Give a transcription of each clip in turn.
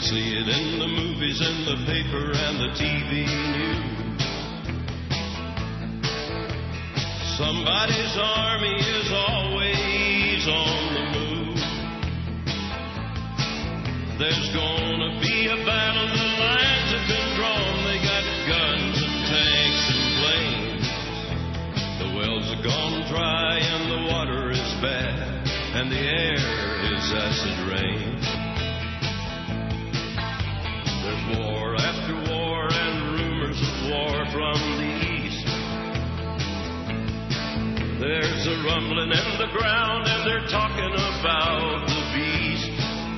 see it in the movies, in the paper, and the TV news. Somebody's army is always on the move. There's gonna be a battle, the lines have been drawn. They got guns and tanks and planes. The wells are gone dry and the water is bad, and the air is acid rain. There's war after war and rumors of war from the east. There's a rumbling in the ground and they're talking about the beast.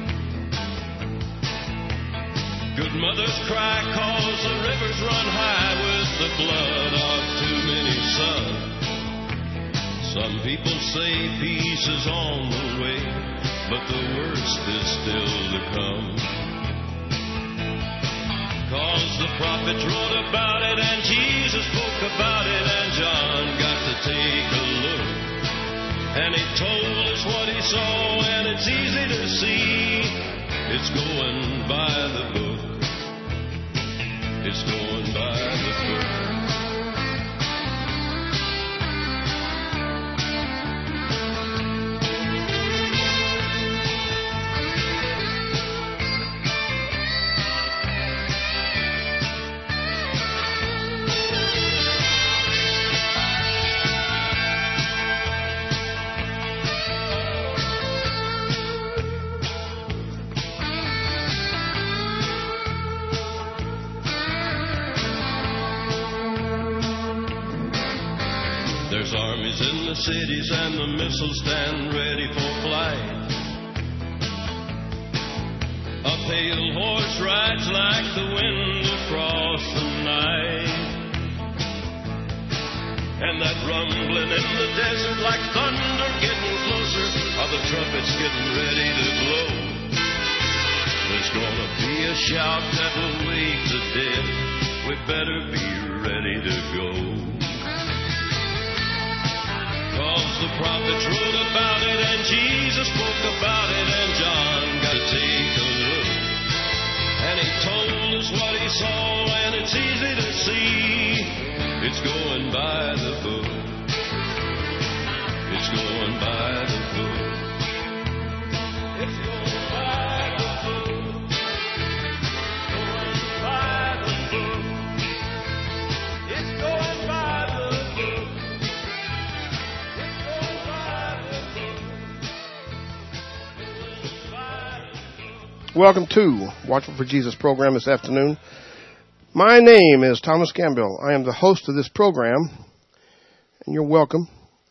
Good mothers cry 'cause the rivers run high with the blood of too many sons. Some people say peace is on the way, but the worst is still to come. 'Cause the prophets wrote about it and Jesus spoke about it, and John got to take a look. And he told us what he saw, and it's easy to see. It's going by the book. It's going by the book. There's armies in the cities and the missiles stand ready for flight. A pale horse rides like the wind across the night. And that rumbling in the desert like thunder getting closer, are the trumpets getting ready to blow. There's gonna be a shout that will wake the dead. We better be ready to go. 'Cause the prophets wrote about it and Jesus spoke about it, and John got to take a look. And he told us what he saw, and it's easy to see. It's going by the book. It's going by the book. It's going by the book. Going by the book. It's going by the book. Welcome to Watchful for Jesus program this afternoon. My name is Thomas Campbell. I am the host of this program, and you're welcome.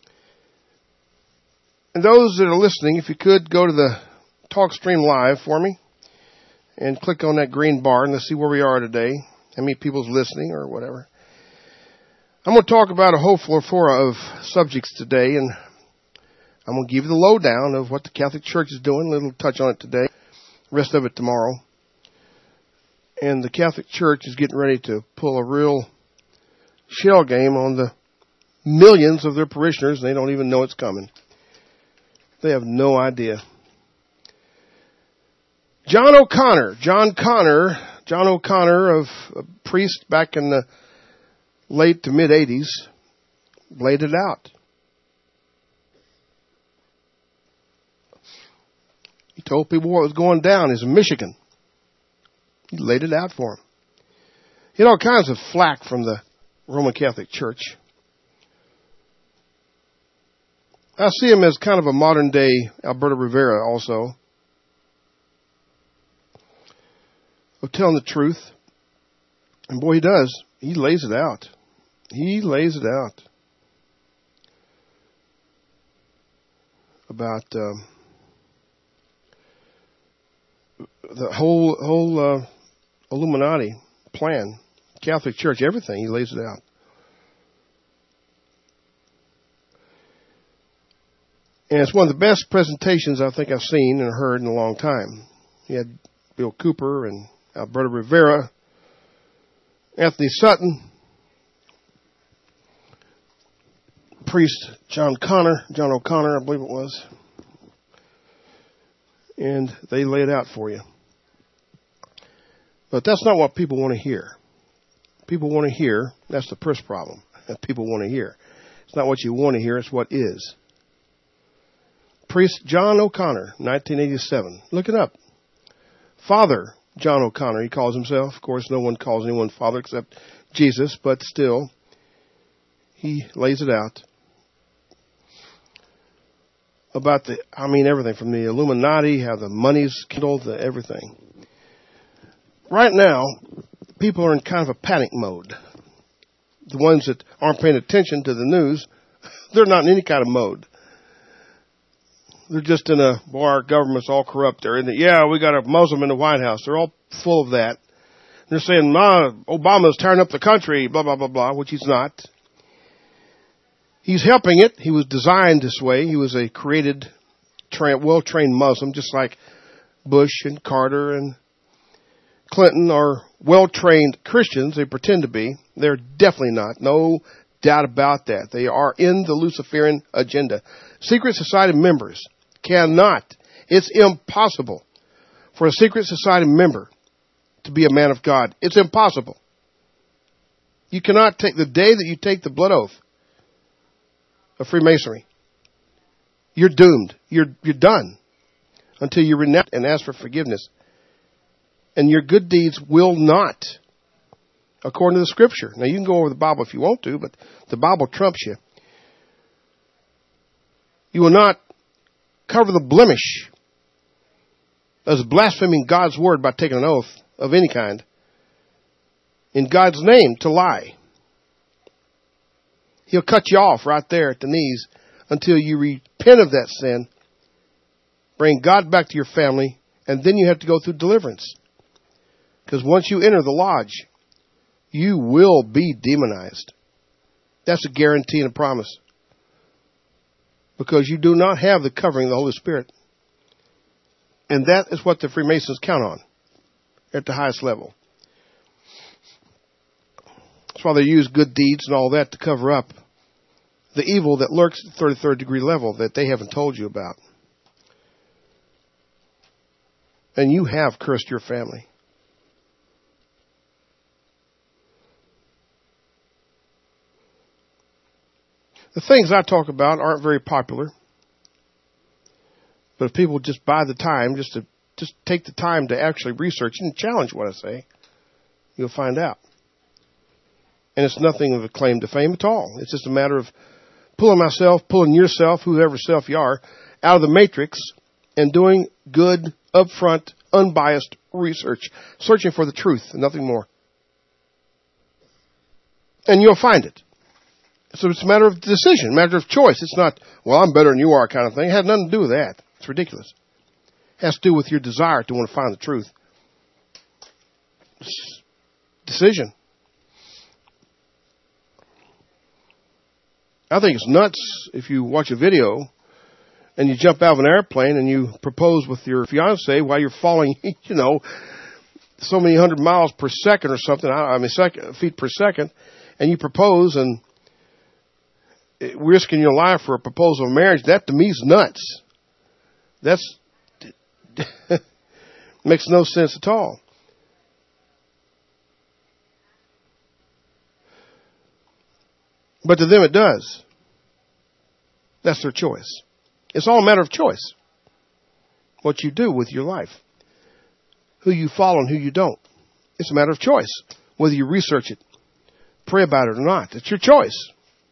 And those that are listening, if you could go to the TalkStream Live for me and click on that green bar and let's see where we are today, how many people's listening or whatever. I'm going to talk about a whole plethora of subjects today, and I'm going to give you the lowdown of what the Catholic Church is doing, a little touch on it today. Rest of it tomorrow. And the Catholic Church is getting ready to pull a real shell game on the millions of their parishioners. They don't even know it's coming. They have no idea. John O'Connor, of a priest back in the late to mid 80s, laid it out. He told people what was going down in Michigan. He laid it out for them. He had all kinds of flack from the Roman Catholic Church. I see him as kind of a modern day Alberto Rivera also, of telling the truth. And boy, he does. He lays it out. He lays it out about the whole Illuminati plan, Catholic Church, everything. He lays it out. And it's one of the best presentations I think I've seen and heard in a long time. He had Bill Cooper and Alberto Rivera, Anthony Sutton, priest John O'Connor, I believe it was. And they lay it out for you. But that's not what people want to hear. People want to hear, that's the first problem that people want to hear. It's not what you want to hear, it's what is. Priest John O'Connor, 1987. Look it up. Father John O'Connor, he calls himself. Of course, no one calls anyone father except Jesus, but still, he lays it out. About everything from the Illuminati, how the money's kindled, the everything. Right now, people are in kind of a panic mode. The ones that aren't paying attention to the news, they're not in any kind of mode. They're just in our government's all corrupt. They're in we got a Muslim in the White House. They're all full of that. They're saying, Obama's tearing up the country, blah, blah, blah, blah, which he's not. He's helping it. He was designed this way. He was a created, well-trained Muslim, just like Bush and Carter and Clinton are well-trained Christians. They pretend to be. They're definitely not. No doubt about that. They are in the Luciferian agenda. Secret society members cannot. It's impossible for a secret society member to be a man of God. It's impossible. You cannot take the day that you take the blood oath of Freemasonry. You're doomed. You're done until you renounce and ask for forgiveness. And your good deeds will not, according to the Scripture. Now, you can go over the Bible if you want to, but the Bible trumps you. You will not cover the blemish as blaspheming God's word by taking an oath of any kind in God's name to lie. He'll cut you off right there at the knees until you repent of that sin, bring God back to your family, and then you have to go through deliverance. Because once you enter the lodge, you will be demonized. That's a guarantee and a promise. Because you do not have the covering of the Holy Spirit. And that is what the Freemasons count on at the highest level. That's why they use good deeds and all that to cover up the evil that lurks at the 33rd degree level that they haven't told you about. And you have cursed your family. The things I talk about aren't very popular. But if people just buy the time, just take the time to actually research and challenge what I say, you'll find out. And it's nothing of a claim to fame at all. It's just a matter of pulling yourself, whoever self you are, out of the matrix and doing good, upfront, unbiased research, searching for the truth and nothing more. And you'll find it. So it's a matter of decision, a matter of choice. It's not, well, I'm better than you are kind of thing. It has nothing to do with that. It's ridiculous. It has to do with your desire to want to find the truth. It's decision. I think it's nuts if you watch a video and you jump out of an airplane and you propose with your fiance while you're falling, so many 100 miles per second or something, feet per second, and you propose and risking your life for a proposal of marriage. That to me is nuts. That's makes no sense at all. But to them it does. That's their choice. It's all a matter of choice. What you do with your life. Who you follow and who you don't. It's a matter of choice. Whether you research it, pray about it or not. It's your choice.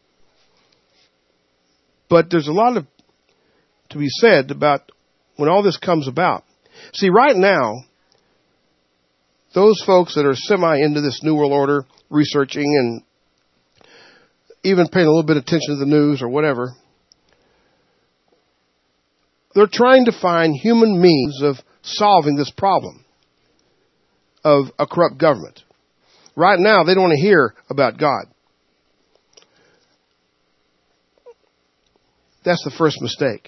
But there's a lot to be said about when all this comes about. See, right now, those folks that are semi into this New World Order, researching and even paying a little bit of attention to the news or whatever, they're trying to find human means of solving this problem of a corrupt government. Right now, they don't want to hear about God. That's the first mistake.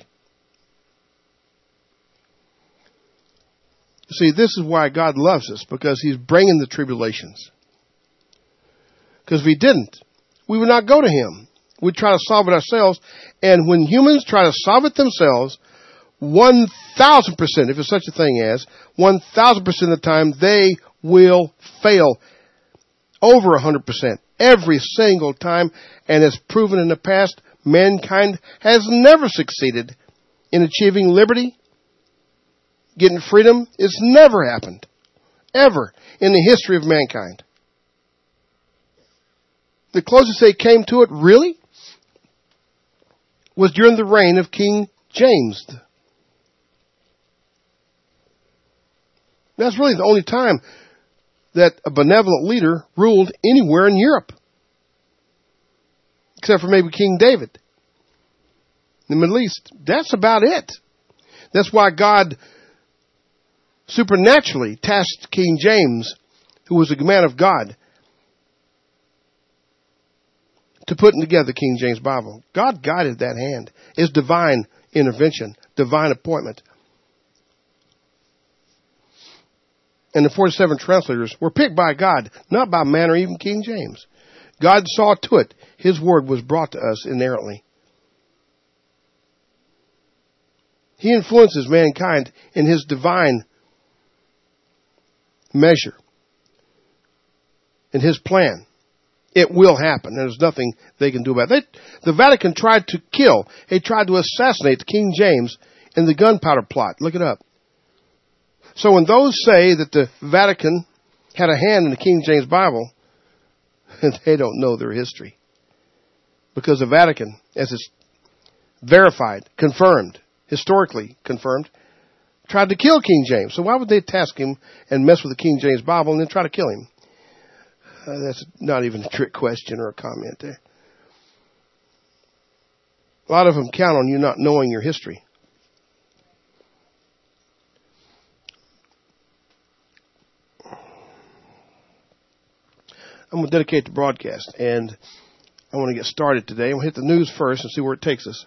See, this is why God loves us, because He's bringing the tribulations. Because if He didn't, we would not go to Him. We'd try to solve it ourselves. And when humans try to solve it themselves, 1,000%, if there's such a thing as, 1,000% of the time, they will fail over 100%. Every single time, and as proven in the past, mankind has never succeeded in achieving liberty, getting freedom. It's never happened. Ever in the history of mankind. The closest they came to it, really, was during the reign of King James. That's really the only time that a benevolent leader ruled anywhere in Europe. Except for maybe King David. In the Middle East. That's about it. That's why God supernaturally tasked King James, who was a man of God, to putting together King James Bible. God guided that hand. It's divine intervention, divine appointment. And the 47 translators were picked by God, not by man or even King James. God saw to it. His word was brought to us inerrantly. He influences mankind in his divine measure, in his plan. It will happen. There's nothing they can do about it. The Vatican tried to kill, they tried to assassinate King James in the gunpowder plot. Look it up. So when those say that the Vatican had a hand in the King James Bible, they don't know their history. Because the Vatican, as it's verified, confirmed, historically confirmed, tried to kill King James. So why would they task him and mess with the King James Bible and then try to kill him? That's not even a trick question or a comment there. A lot of them count on you not knowing your history. I'm going to dedicate the broadcast, and I want to get started today. I'm going to hit the news first and see where it takes us.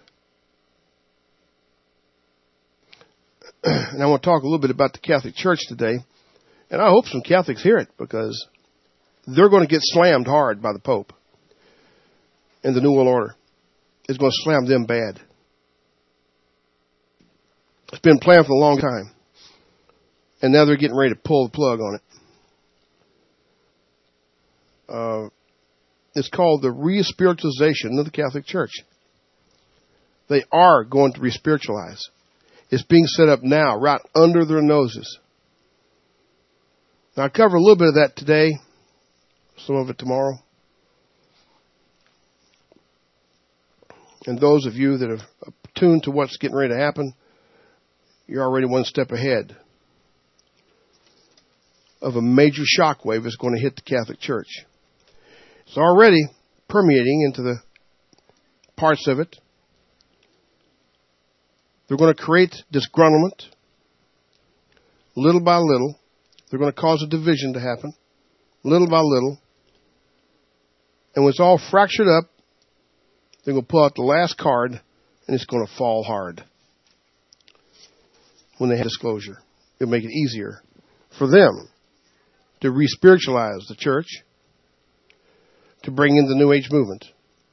And I want to talk a little bit about the Catholic Church today. And I hope some Catholics hear it, because they're going to get slammed hard by the Pope and the New World Order. It's going to slam them bad. It's been planned for a long time. And now they're getting ready to pull the plug on it. It's called the re-spiritualization of the Catholic Church. They are going to re-spiritualize. It's being set up now, right under their noses. Now, I'll cover a little bit of that today, some of it tomorrow. And those of you that have tuned to what's getting ready to happen, you're already one step ahead of a major shockwave that's going to hit the Catholic Church. It's already permeating into the parts of it. They're going to create disgruntlement little by little. They're going to cause a division to happen little by little. And when it's all fractured up, they're going to pull out the last card, and it's going to fall hard when they have disclosure. It'll make it easier for them to re-spiritualize the church, to bring in the New Age movement.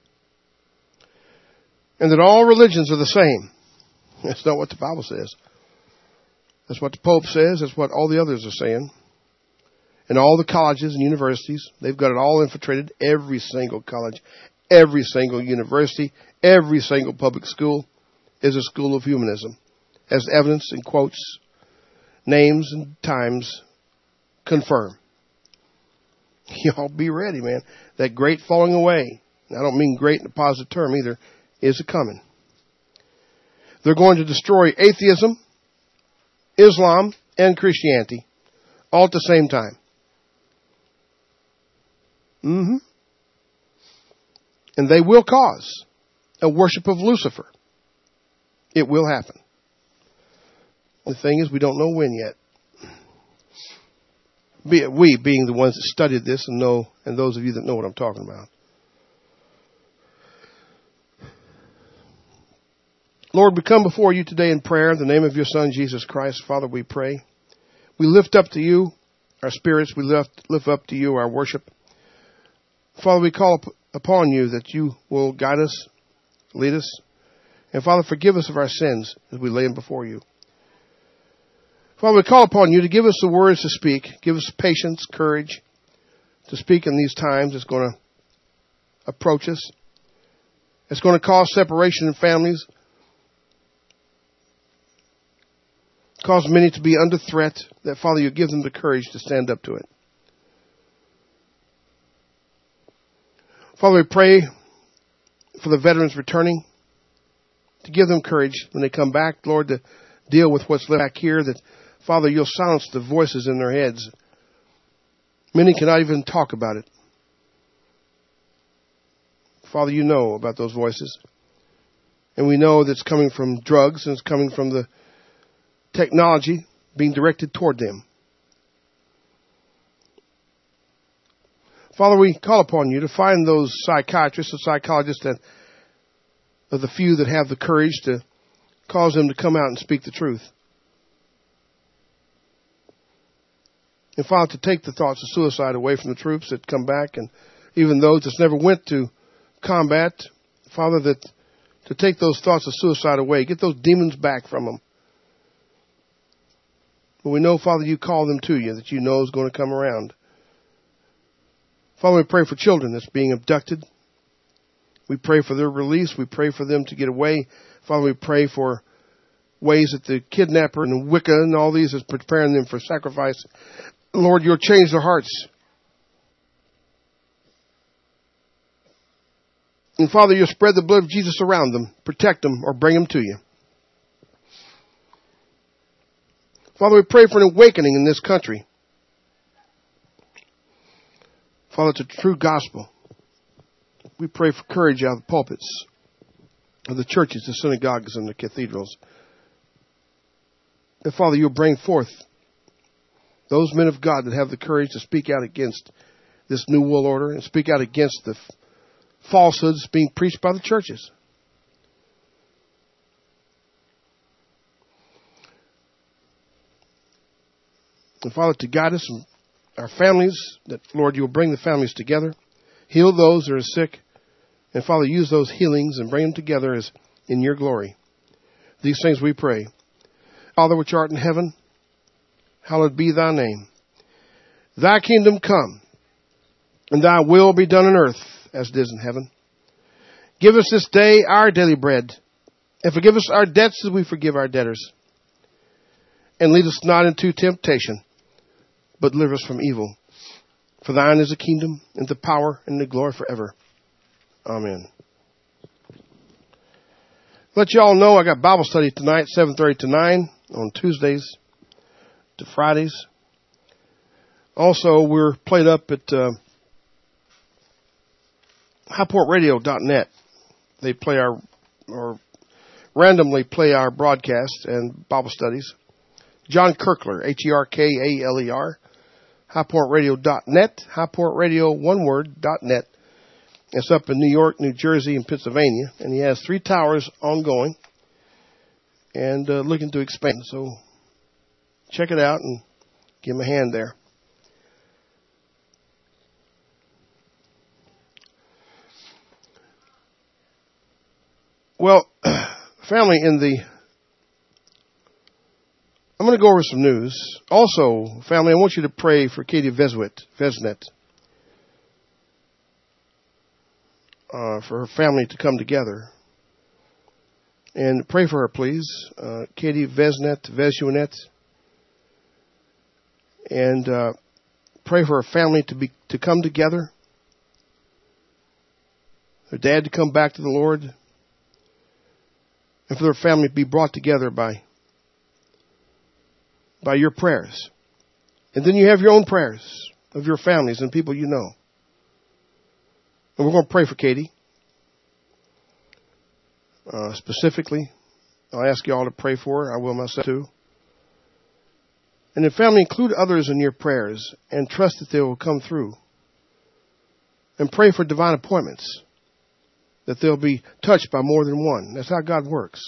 And that all religions are the same. That's not what the Bible says. That's what the Pope says. That's what all the others are saying. And all the colleges and universities, they've got it all infiltrated. Every single college, every single university, every single public school is a school of humanism. As evidence and quotes, names and times confirm. Y'all be ready, man. That great falling away, and I don't mean great in a positive term either, is coming. They're going to destroy atheism, Islam, and Christianity all at the same time. And they will cause a worship of Lucifer. It will happen. The thing is, we don't know when yet. We being the ones that studied this and know, and those of you that know what I'm talking about. Lord, we come before you today in prayer in the name of your Son, Jesus Christ. Father, we pray. We lift up to you our spirits. We lift up to you our worship. Father, we call upon you that you will guide us, lead us. And Father, forgive us of our sins as we lay them before you. Father, we call upon you to give us the words to speak. Give us patience, courage to speak in these times. It's going to approach us. It's going to cause separation in families. Cause many to be under threat. That, Father, you give them the courage to stand up to it. Father, we pray for the veterans returning, to give them courage when they come back, Lord, to deal with what's left back here, that, Father, you'll silence the voices in their heads. Many cannot even talk about it. Father, you know about those voices. And we know that it's coming from drugs and it's coming from the technology being directed toward them. Father, we call upon you to find those psychiatrists and psychologists that are the few that have the courage to cause them to come out and speak the truth. And Father, to take the thoughts of suicide away from the troops that come back, and even those that never went to combat, Father, that to take those thoughts of suicide away, get those demons back from them. But we know, Father, you call them to you, that you know is going to come around. Father, we pray for children that's being abducted. We pray for their release. We pray for them to get away. Father, we pray for ways that the kidnapper and Wicca and all these is preparing them for sacrifice. Lord, you'll change their hearts. And Father, you'll spread the blood of Jesus around them, protect them, or bring them to you. Father, we pray for an awakening in this country. Father, to the true gospel. We pray for courage out of the pulpits of the churches, the synagogues, and the cathedrals. That, Father, you'll bring forth those men of God that have the courage to speak out against this new world order and speak out against the falsehoods being preached by the churches. And Father, to guide us and our families, that, Lord, you'll bring the families together, heal those that are sick, and Father, use those healings and bring them together as in your glory. These things we pray. Father, which art in heaven, hallowed be thy name. Thy kingdom come, and thy will be done on earth as it is in heaven. Give us this day our daily bread, and forgive us our debts as we forgive our debtors. And lead us not into temptation, but deliver us from evil. For thine is the kingdom, and the power, and the glory forever. Amen. Let you all know I got Bible study tonight, 7:30 to 9, on Tuesdays to Fridays. Also, we're played up at highportradio.net. They play or randomly play our broadcasts and Bible studies. John Kirkler, Herkaler, highportradio.net, highportradio, one word, .net. It's up in New York, New Jersey, and Pennsylvania, and he has 3 towers ongoing and looking to expand. So check it out and give him a hand there. Well, family, I'm going to go over some news. Also, family, I want you to pray for Katie Vesnet, for her family to come together. And pray for her, please. Katie Vesunet. And pray for her family to come together. Her dad to come back to the Lord. And for their family to be brought together by your prayers. And then you have your own prayers of your families and people you know. And we're going to pray for Katie. Specifically, I'll ask you all to pray for her. I will myself too. And then family, include others in your prayers and trust that they will come through. And pray for divine appointments, that they'll be touched by more than one. That's how God works.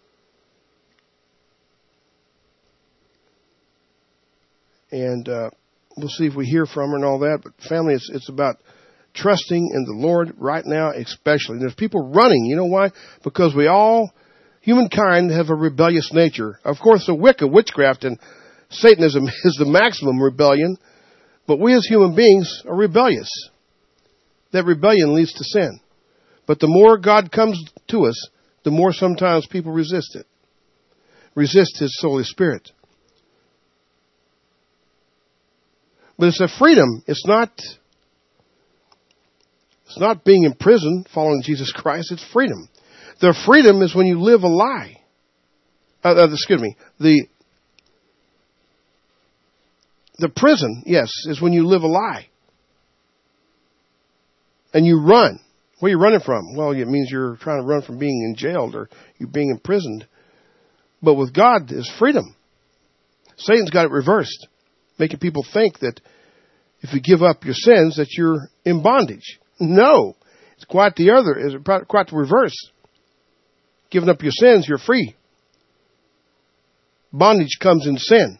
And we'll see if we hear from her and all that. But family, it's about trusting in the Lord right now, especially. There's people running. You know why? Because humankind have a rebellious nature. Of course, the Wicca, witchcraft, and Satanism is the maximum rebellion, but we as human beings are rebellious. That rebellion leads to sin. But the more God comes to us, the more sometimes people resist it. Resist His Holy Spirit. But it's a freedom. It's not being in prison following Jesus Christ. It's freedom. The freedom is when you live a lie. The prison, yes, is when you live a lie. And you run. Where are you running from? Well, it means you're trying to run from being jailed or you being imprisoned. But with God is freedom. Satan's got it reversed, making people think that if you give up your sins that you're in bondage. No. It's quite the other. It's quite the reverse. Giving up your sins, you're free. Bondage comes in sin.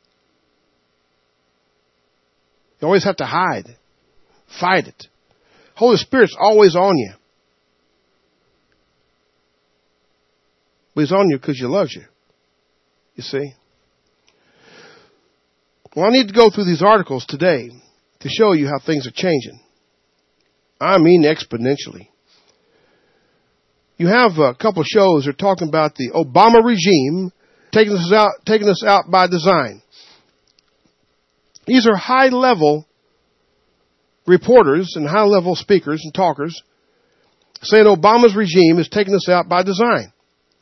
You always have to hide. Fight it. Holy Spirit's always on you. But He's on you because He loves you. You see? Well, I need to go through these articles today to show you how things are changing. I mean exponentially. You have a couple of shows that are talking about the Obama regime taking us out by design. These are high-level reporters and high-level speakers and talkers saying Obama's regime is taking us out by design.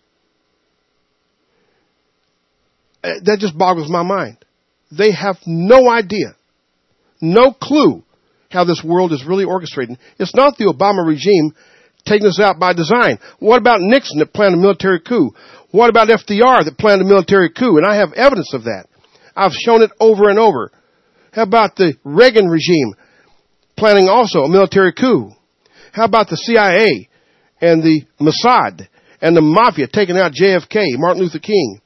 That just boggles my mind. They have no idea, no clue how this world is really orchestrating. It's not the Obama regime taking us out by design. What about Nixon that planned a military coup? What about FDR that planned a military coup? And I have evidence of that. I've shown it over and over. How about the Reagan regime planning also a military coup? How about the CIA and the Mossad and the Mafia taking out JFK, Martin Luther King,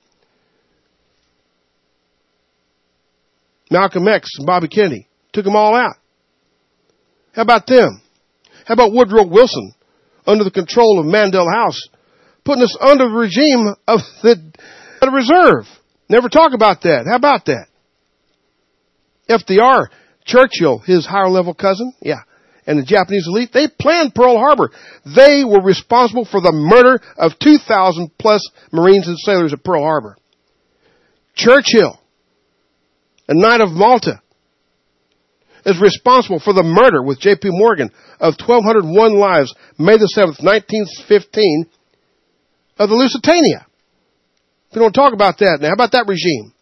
Malcolm X and Bobby Kennedy? Took them all out. How about them? How about Woodrow Wilson under the control of Mandel House, putting us under the regime of the Reserve? Never talk about that. How about that? FDR, Churchill, his higher level cousin, and the Japanese elite, they planned Pearl Harbor. They were responsible for the murder of 2,000 plus Marines and sailors at Pearl Harbor. Churchill, a Knight of Malta, is responsible for the murder with J.P. Morgan of 1,201 lives, May the 7th, 1915, of the Lusitania. We don't talk about that now. How about that regime?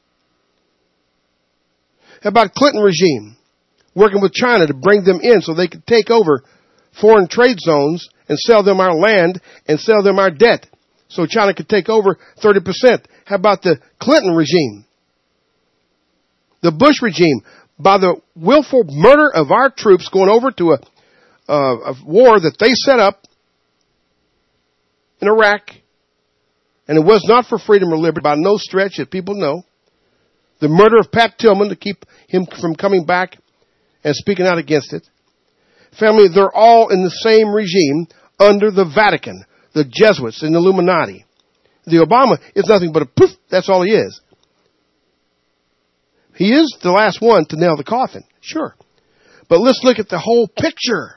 How about Clinton regime, working with China to bring them in so they could take over foreign trade zones and sell them our land and sell them our debt so China could take over 30%. How about the Clinton regime? The Bush regime, by the willful murder of our troops going over to a war that they set up in Iraq, and it was not for freedom or liberty by no stretch, as people know. The murder of Pat Tillman to keep him from coming back and speaking out against it. Family, they're all in the same regime under the Vatican, the Jesuits, and the Illuminati. The Obama is nothing but a poof, that's all he is. He is the last one to nail the coffin, sure. But let's look at the whole picture.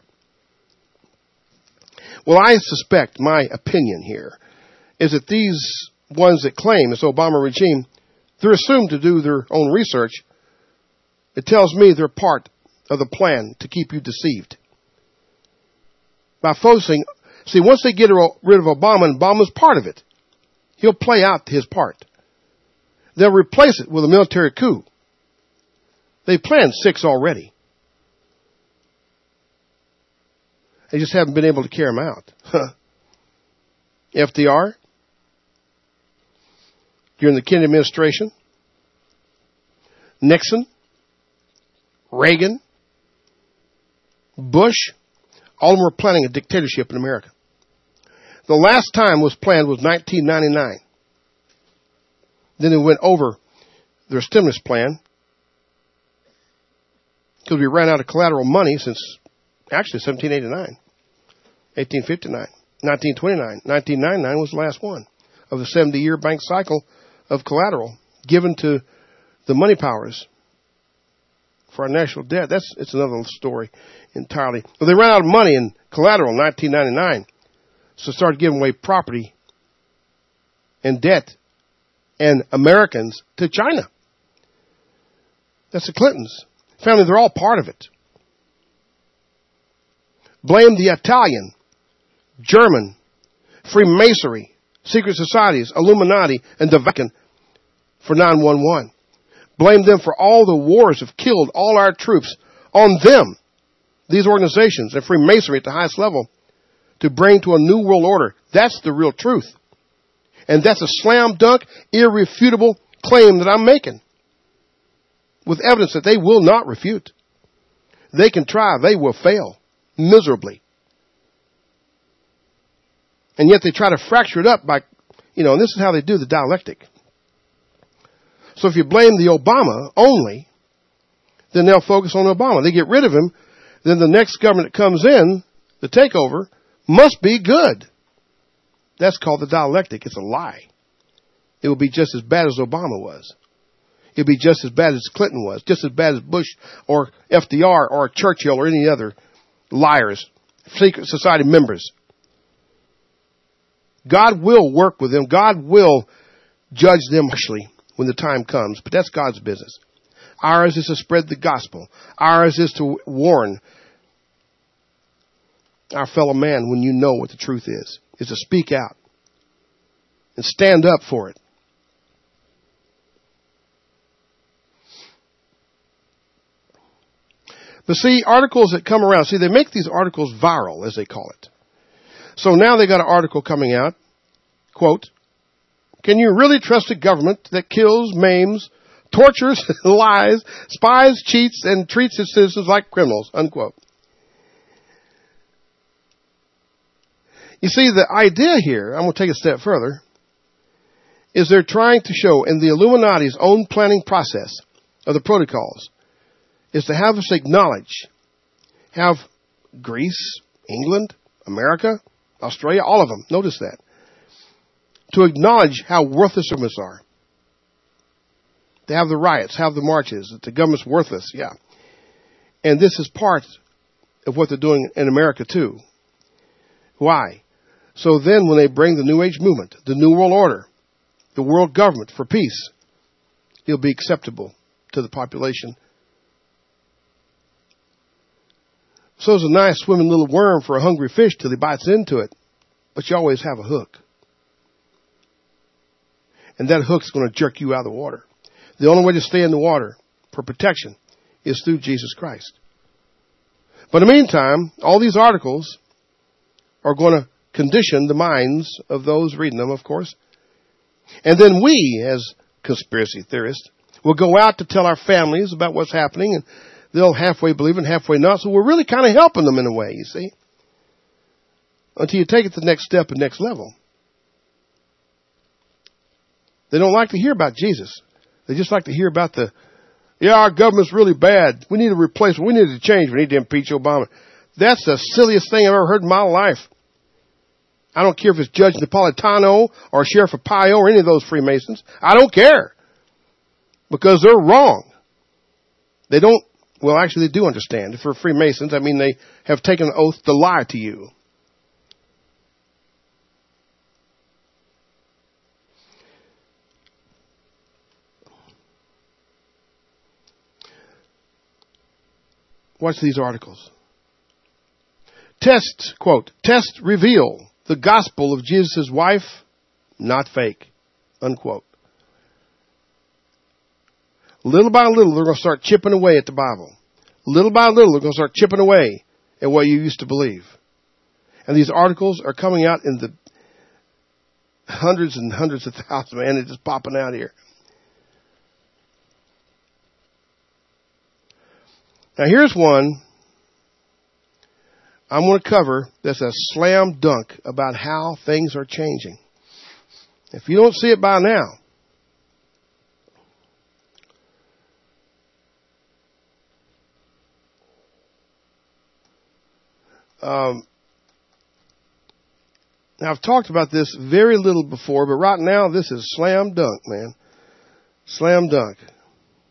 Well, I suspect, my opinion here, is that these ones that claim this Obama regime, they're assumed to do their own research. It tells me they're part of the plan to keep you deceived. By focusing, see, once they get rid of Obama, and Obama's part of it, he'll play out his part. They'll replace it with a military coup. They planned 6 already. They just haven't been able to carry them out. FDR, during the Kennedy administration, Nixon, Reagan, Bush, all of them were planning a dictatorship in America. The last time was planned was 1999. Then they went over their stimulus plan because we ran out of collateral money since actually 1789, 1859, 1929. 1999 was the last one of the 70-year bank cycle of collateral given to the money powers for our national debt. It's another story entirely. Well, they ran out of money in collateral in 1999, so started giving away property and debt and Americans to China. That's the Clintons. Family, they're all part of it. Blame the Italian, German, Freemasonry, secret societies, Illuminati, and the Vatican for 9/11. Blame them for all the wars that have killed all our troops on them, these organizations, and Freemasonry at the highest level, to bring to a new world order. That's the real truth. And that's a slam dunk, irrefutable claim that I'm making, with evidence that they will not refute. They can try, they will fail miserably. And yet they try to fracture it up by, and this is how they do the dialectic. So if you blame the Obama only, then they'll focus on Obama. They get rid of him, then the next government that comes in, the takeover, must be good. That's called the dialectic. It's a lie. It will be just as bad as Obama was. It will be just as bad as Clinton was, just as bad as Bush or FDR or Churchill or any other liars, secret society members. God will work with them. God will judge them harshly when the time comes, but that's God's business. Ours is to spread the gospel. Ours is to warn our fellow man when you know what the truth is to speak out and stand up for it. But see, articles that come around, they make these articles viral, as they call it. So now they got an article coming out, quote, "Can you really trust a government that kills, maims, tortures, lies, spies, cheats, and treats its citizens like criminals?" Unquote. You see, the idea here, I'm going to take a step further, is they're trying to show in the Illuminati's own planning process of the protocols is to have us acknowledge, have Greece, England, America, Australia, all of them, notice that, to acknowledge how worthless governments are. They have the riots, have the marches, that the government's worthless, yeah. And this is part of what they're doing in America too. Why? So then when they bring the New Age movement, the New World Order, the world government for peace, it'll be acceptable to the population. So it's a nice swimming little worm for a hungry fish till he bites into it. But you always have a hook. And that hook's going to jerk you out of the water. The only way to stay in the water for protection is through Jesus Christ. But in the meantime, all these articles are going to condition the minds of those reading them, of course. And then we, as conspiracy theorists, will go out to tell our families about what's happening, and they'll halfway believe and halfway not. So we're really kind of helping them in a way, you see, until you take it to the next step and next level. They don't like to hear about Jesus. They just like to hear about our government's really bad. We need to replace it. We need to change. We need to impeach Obama. That's the silliest thing I've ever heard in my life. I don't care if it's Judge Napolitano or Sheriff Arpaio or any of those Freemasons. I don't care. Because they're wrong. They don't, well, actually they do understand. If they're Freemasons, I mean they have taken an oath to lie to you. Watch these articles. Test, quote, "Test reveal the gospel of Jesus' wife, not fake," unquote. Little by little, they're going to start chipping away at the Bible. Little by little, they're going to start chipping away at what you used to believe. And these articles are coming out in the hundreds and hundreds of thousands, man. They're just popping out here. Now here's one I'm going to cover that's a slam dunk about how things are changing. If you don't see it by now, now I've talked about this very little before, but right now this is slam dunk, man. Slam dunk.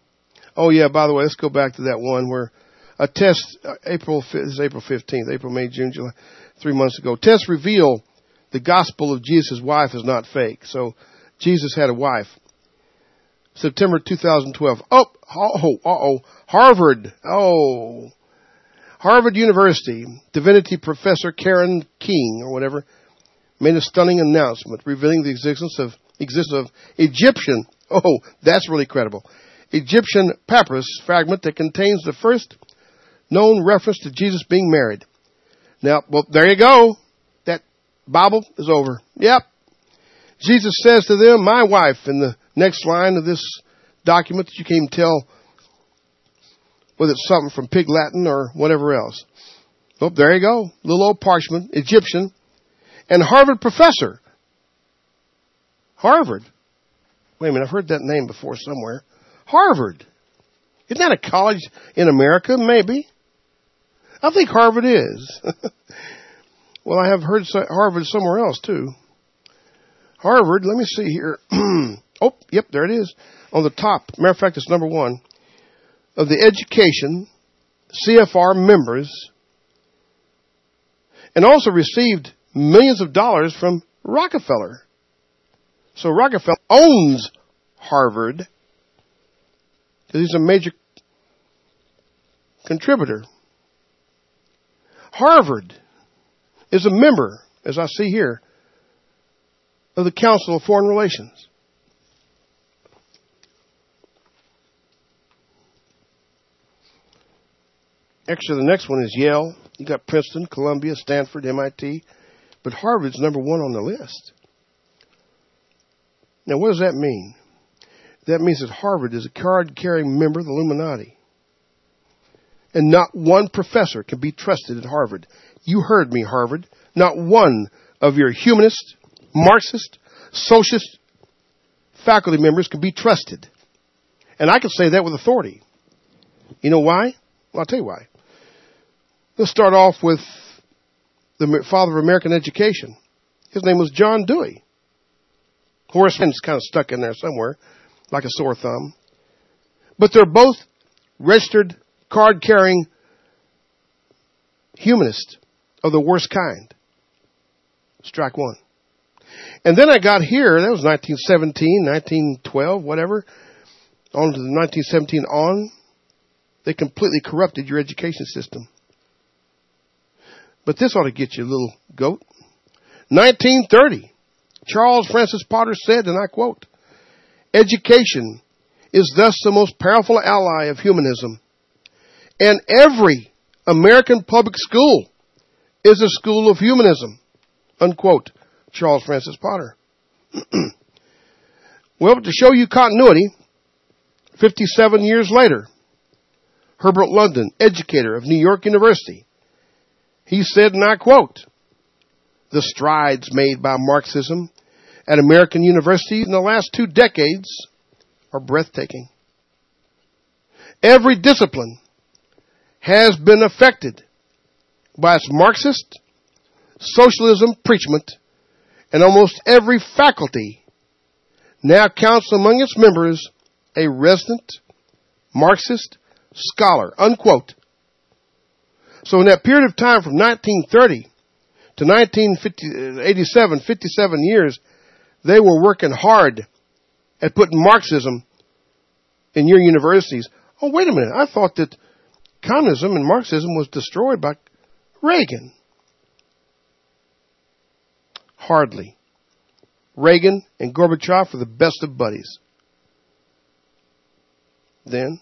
Oh, yeah, by the way, let's go back to that one where a test, April 15th, April, May, June, July, 3 months ago. Tests reveal the gospel of Jesus' wife is not fake. So Jesus had a wife. September 2012. Harvard. Harvard University divinity professor Karen King, or whatever, made a stunning announcement revealing the existence of Egyptian, that's really credible, Egyptian papyrus fragment that contains the first known reference to Jesus being married. Now, well, there you go. That Bible is over. Yep. Jesus says to them, my wife, in the next line of this document that you can't even tell whether it's something from Pig Latin or whatever else. Oh, there you go. Little old parchment, Egyptian, and Harvard professor. Harvard. Wait a minute, I've heard that name before somewhere. Harvard. Isn't that a college in America? Maybe. I think Harvard is. Well, I have heard Harvard somewhere else, too. Harvard, let me see here. Yep, there it is. On the top. Matter of fact, it's number 1. Of the education, CFR members, and also received millions of dollars from Rockefeller. So Rockefeller owns Harvard because he's a major contributor. Harvard is a member, as I see here, of the Council of Foreign Relations. Actually, the next one is Yale. You got Princeton, Columbia, Stanford, MIT. But Harvard's number 1 on the list. Now, what does that mean? That means that Harvard is a card-carrying member of the Illuminati. And not one professor can be trusted at Harvard. You heard me, Harvard. Not one of your humanist, Marxist, socialist faculty members can be trusted. And I can say that with authority. You know why? Well, I'll tell you why. Let's start off with the father of American education. His name was John Dewey. Horace Mann's kind of stuck in there somewhere, like a sore thumb. But they're both registered, card-carrying humanists of the worst kind. Strike one. And then I got here, that was 1917, 1912, whatever, on to the 1917 on. They completely corrupted your education system. But this ought to get you a little goat. 1930, Charles Francis Potter said, and I quote, education is thus the most powerful ally of humanism. And every American public school is a school of humanism. Unquote. Charles Francis Potter. Well, to show you continuity, 57 years later, Herbert London, educator of New York University, he said, and I quote, the strides made by Marxism at American universities in the last 2 decades are breathtaking. Every discipline has been affected by its Marxist, socialism preachment, and almost every faculty now counts among its members a resident Marxist scholar, unquote. So in that period of time from 1930 to 1987, 57 years, they were working hard at putting Marxism in your universities. Oh, wait a minute. I thought that communism and Marxism was destroyed by Reagan. Hardly. Reagan and Gorbachev were the best of buddies. Then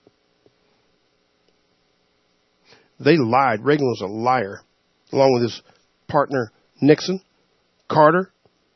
they lied. Reagan was a liar, along with his partner Nixon, Carter,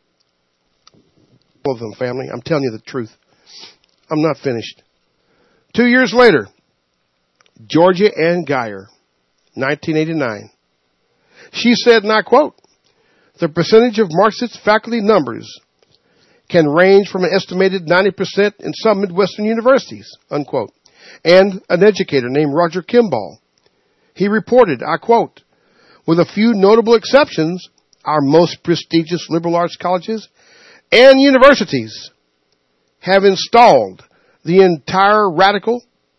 all of them family. I'm telling you the truth. I'm not finished. 2 years later, Georgia Ann Geyer, 1989. She said, and I quote, the percentage of Marxist faculty numbers can range from an estimated 90% in some Midwestern universities, unquote. And an educator named Roger Kimball, he reported, I quote, with a few notable exceptions, our most prestigious liberal arts colleges and universities have installed the entire radical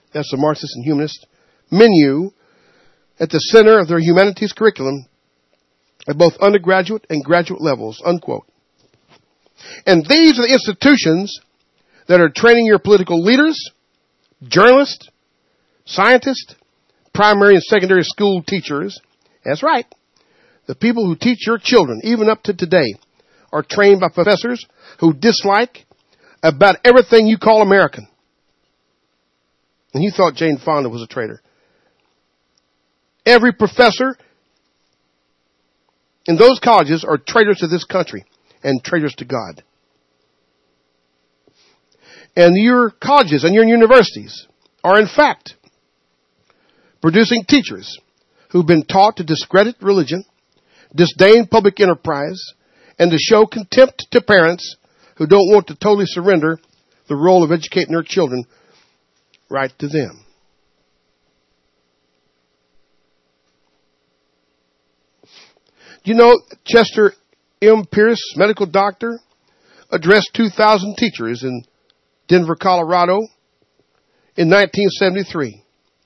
That's the Marxist and humanist menu at the center of their humanities curriculum at both undergraduate and graduate levels, unquote. And these are the institutions that are training your political leaders, journalists, scientists, primary and secondary school teachers. That's right. The people who teach your children, even up to today, are trained by professors who dislike about everything you call American. And you thought Jane Fonda was a traitor. Every professor in those colleges are traitors to this country and traitors to God. And your colleges and your universities are, in fact, producing teachers who've been taught to discredit religion, disdain public enterprise, and to show contempt to parents who don't want to totally surrender the role of educating their children right to them. You know, Chester M. Pierce, medical doctor, addressed 2,000 teachers in Denver, Colorado in 1973.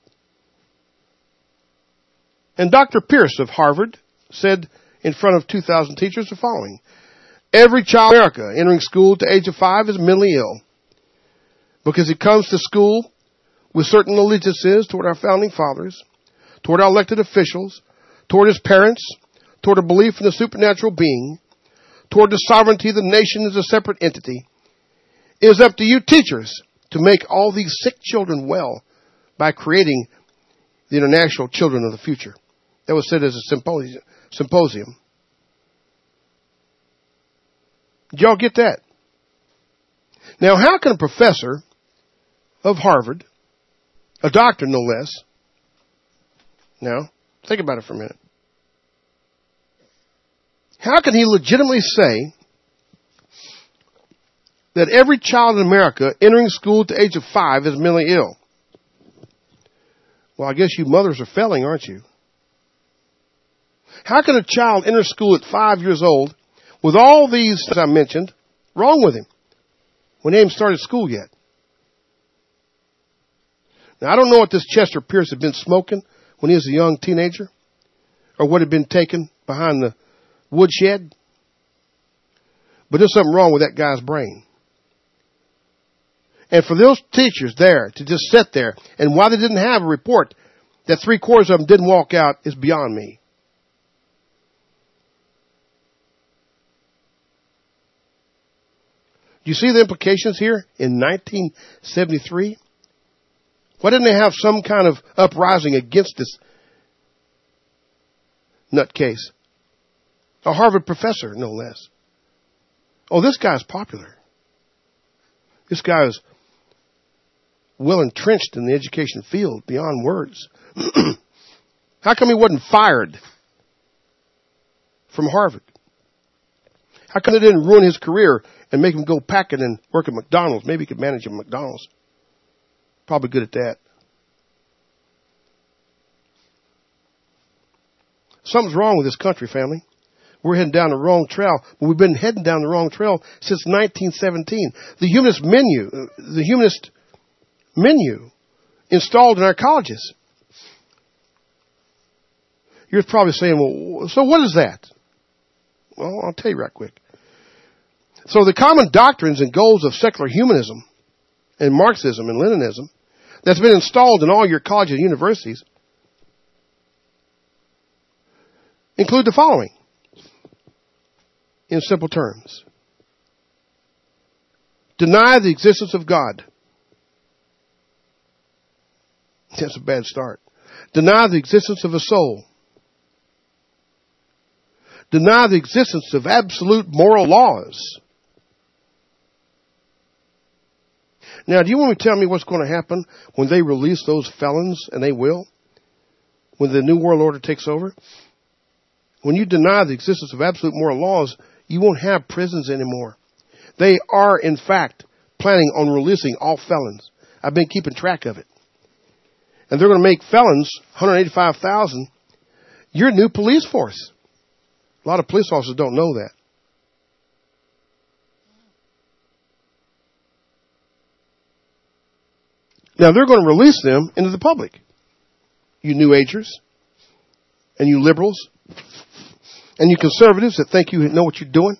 And Dr. Pierce of Harvard said in front of 2,000 teachers the following: every child in America entering school to age of 5 is mentally ill because he comes to school with certain allegiances toward our founding fathers, toward our elected officials, toward his parents, toward a belief in a supernatural being, toward the sovereignty of the nation as a separate entity. It is up to you teachers to make all these sick children well by creating the International Children of the Future. That was said as a symposium. Did y'all get that? Now, how can a professor of Harvard, a doctor no less, now, think about it for a minute. How can he legitimately say that every child in America entering school at the age of 5 is mentally ill? Well, I guess you mothers are failing, aren't you? How can a child enter school at 5 years old with all these, as I mentioned, wrong with him when they haven't started school yet? Now, I don't know what this Chester Pierce had been smoking when he was a young teenager or what had been taken behind the woodshed, but there's something wrong with that guy's brain. And for those teachers there to just sit there, and while they didn't have a report that 3/4 of them didn't walk out, is beyond me. Do you see the implications here in 1973? Why didn't they have some kind of uprising against this nutcase? A Harvard professor, no less. Oh, this guy's popular. This guy is well entrenched in the education field beyond words. How come he wasn't fired from Harvard? How come they didn't ruin his career and make him go packing and work at McDonald's? Maybe he could manage at McDonald's. Probably good at that. Something's wrong with this country, family. We're heading down the wrong trail, but we've been heading down the wrong trail since 1917. The humanist menu installed in our colleges. You're probably saying, well, so what is that? Well, I'll tell you right quick. So the common doctrines and goals of secular humanism and Marxism and Leninism that's been installed in all your colleges and universities include the following. In simple terms: deny the existence of God. That's a bad start. Deny the existence of a soul. Deny the existence of absolute moral laws. Now, do you want me to tell me what's going to happen when they release those felons, and they will, when the New World Order takes over? When you deny the existence of absolute moral laws, you won't have prisons anymore. They are, in fact, planning on releasing all felons. I've been keeping track of it. And they're going to make felons, 185,000, your new police force. A lot of police officers don't know that. Now they're going to release them into the public. You New Agers and you liberals and you conservatives that think you know what you're doing.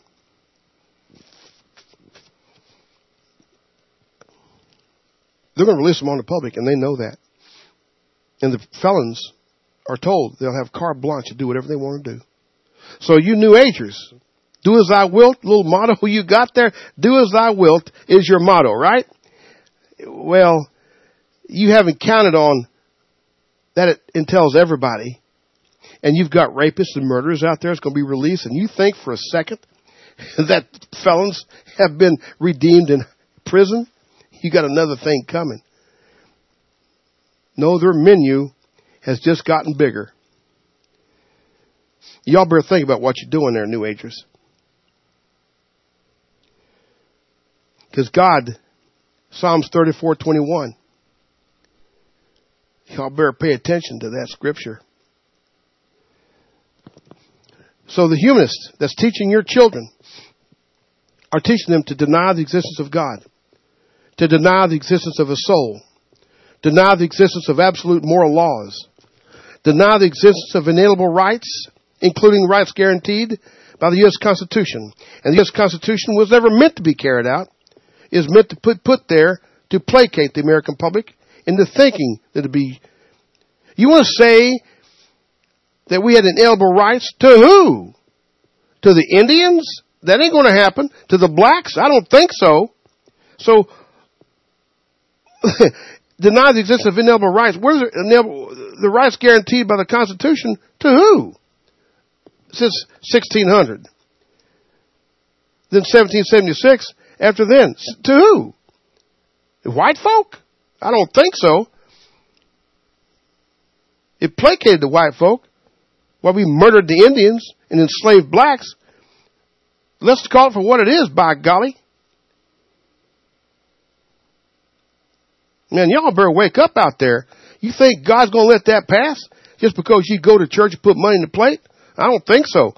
They're going to release them on the public, and they know that. And the felons are told they'll have carte blanche to do whatever they want to do. So you New Agers, do as I wilt, little motto you got there, do as I wilt is your motto, right? Well, you haven't counted on that it entails everybody. And you've got rapists and murderers out there that's going to be released, and you think for a second that felons have been redeemed in prison? You got another thing coming. No, their menu has just gotten bigger. Y'all better think about what you're doing there, New Agers. Because God, Psalms 34:21. Y'all better pay attention to that scripture. So the humanists that's teaching your children are teaching them to deny the existence of God, to deny the existence of a soul, deny the existence of absolute moral laws, deny the existence of inalienable rights, including rights guaranteed by the U.S. Constitution. And the U.S. Constitution was never meant to be carried out. It was meant to put there to placate the American public into thinking that it'd be. You want to say that we had inalienable rights? To who? To the Indians? That ain't going to happen. To the blacks? I don't think so. So, deny the existence of inalienable rights. Where's the rights guaranteed by the Constitution? To who? Since 1600. Then 1776. After then. To who? The white folk? I don't think so. It placated the white folk while we murdered the Indians and enslaved blacks. Let's call it for what it is, by golly. Man, y'all better wake up out there. You think God's going to let that pass just because you go to church and put money in the plate? I don't think so.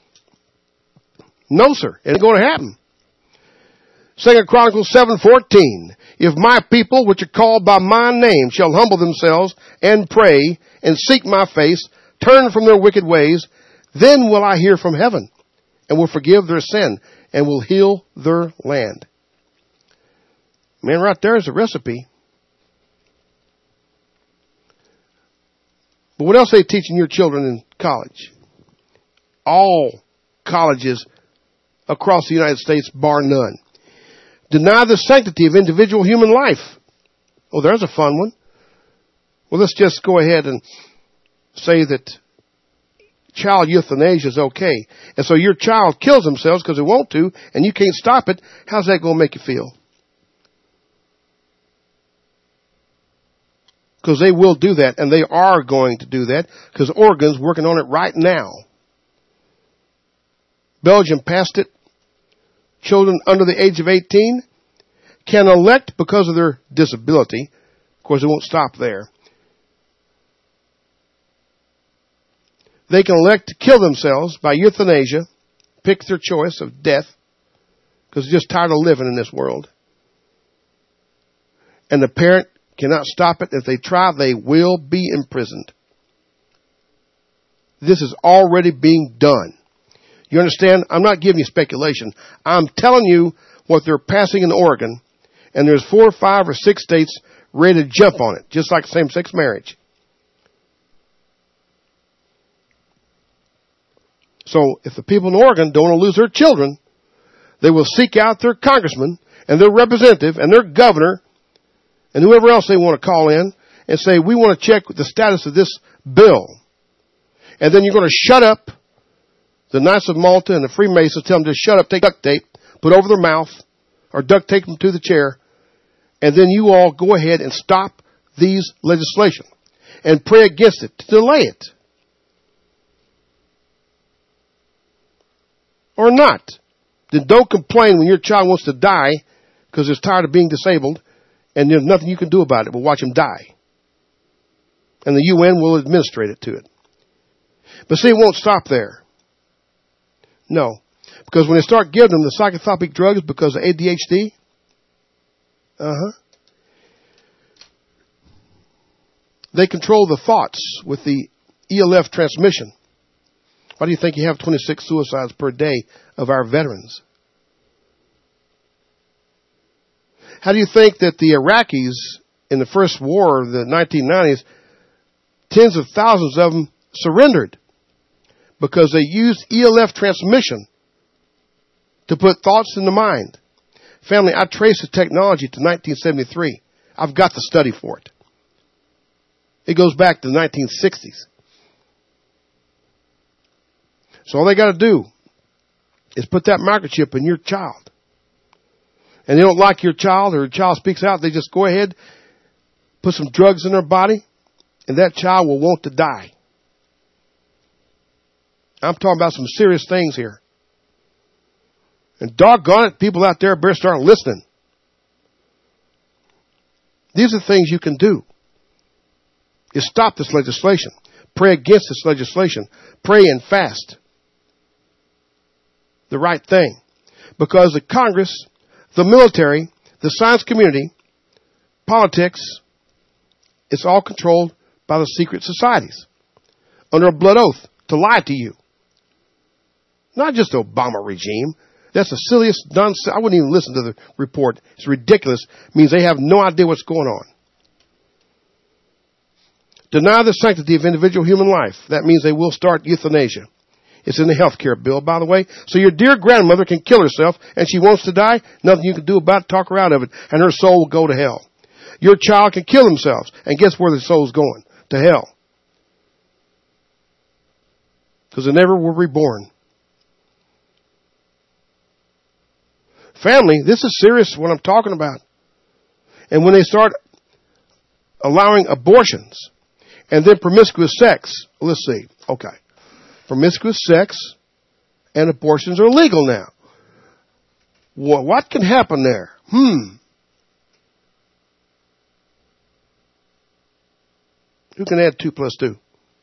No, sir. It ain't going to happen. 2 Chronicles 7:14. If my people, which are called by my name, shall humble themselves and pray and seek my face, turn from their wicked ways, then will I hear from heaven and will forgive their sin and will heal their land. Man, right there is a recipe. But what else are they teaching your children in college? All colleges across the United States, bar none. Deny the sanctity of individual human life. Oh, there's a fun one. Well, let's just go ahead and say that child euthanasia is okay. And so your child kills themselves because they want to, and you can't stop it. How's that going to make you feel? Because they will do that, and they are going to do that, because Oregon's working on it right now. Belgium passed it. Children under the age of 18 can elect because of their disability. Of course, it won't stop there. They can elect to kill themselves by euthanasia, pick their choice of death, because they're just tired of living in this world. And the parent cannot stop it. If they try, they will be imprisoned. This is already being done. You understand? I'm not giving you speculation. I'm telling you what they're passing in Oregon, and there's 4 or 5 or 6 states ready to jump on it, just like same-sex marriage. So if the people in Oregon don't want to lose their children, they will seek out their congressman and their representative and their governor and whoever else they want to call in and say, we want to check the status of this bill. And then you're going to shut up. The Knights of Malta and the Freemasons tell them to shut up, take duct tape, put over their mouth, or duct tape them to the chair, and then you all go ahead and stop these legislation and pray against it, to delay it. Or not. Then don't complain when your child wants to die because they're tired of being disabled and there's nothing you can do about it but watch them die. And the UN will administrate it to it. But see, it won't stop there. No. Because when they start giving them the psychotropic drugs because of ADHD, They control the thoughts with the ELF transmission. Why do you think you have 26 suicides per day of our veterans? How do you think that the Iraqis in the first war of the 1990s, tens of thousands of them surrendered because they used ELF transmission to put thoughts in the mind? Family, I trace the technology to 1973. I've got the study for it. It goes back to the 1960s. So all they got to do is put that microchip in your child. And they don't like your child, or your child speaks out, they just go ahead, put some drugs in their body, and that child will want to die. I'm talking about some serious things here. And doggone it, people out there better start listening. These are things you can do. Is stop this legislation. Pray against this legislation. Pray and fast. The right thing. Because the Congress, the military, the science community, politics, it's all controlled by the secret societies. Under a blood oath to lie to you. Not just the Obama regime. That's the silliest nonsense. I wouldn't even listen to the report. It's ridiculous. It means they have no idea what's going on. Deny the sanctity of individual human life. That means they will start euthanasia. It's in the health care bill, by the way. So your dear grandmother can kill herself and she wants to die. Nothing you can do about it. Talk her out of it. And her soul will go to hell. Your child can kill themselves. And guess where their soul's going? To hell. Because they never were reborn. Family, this is serious what I'm talking about. And when they start allowing abortions and then promiscuous sex, let's see. Okay. Promiscuous sex and abortions are legal now. What can happen there? Who can add 2 plus 2?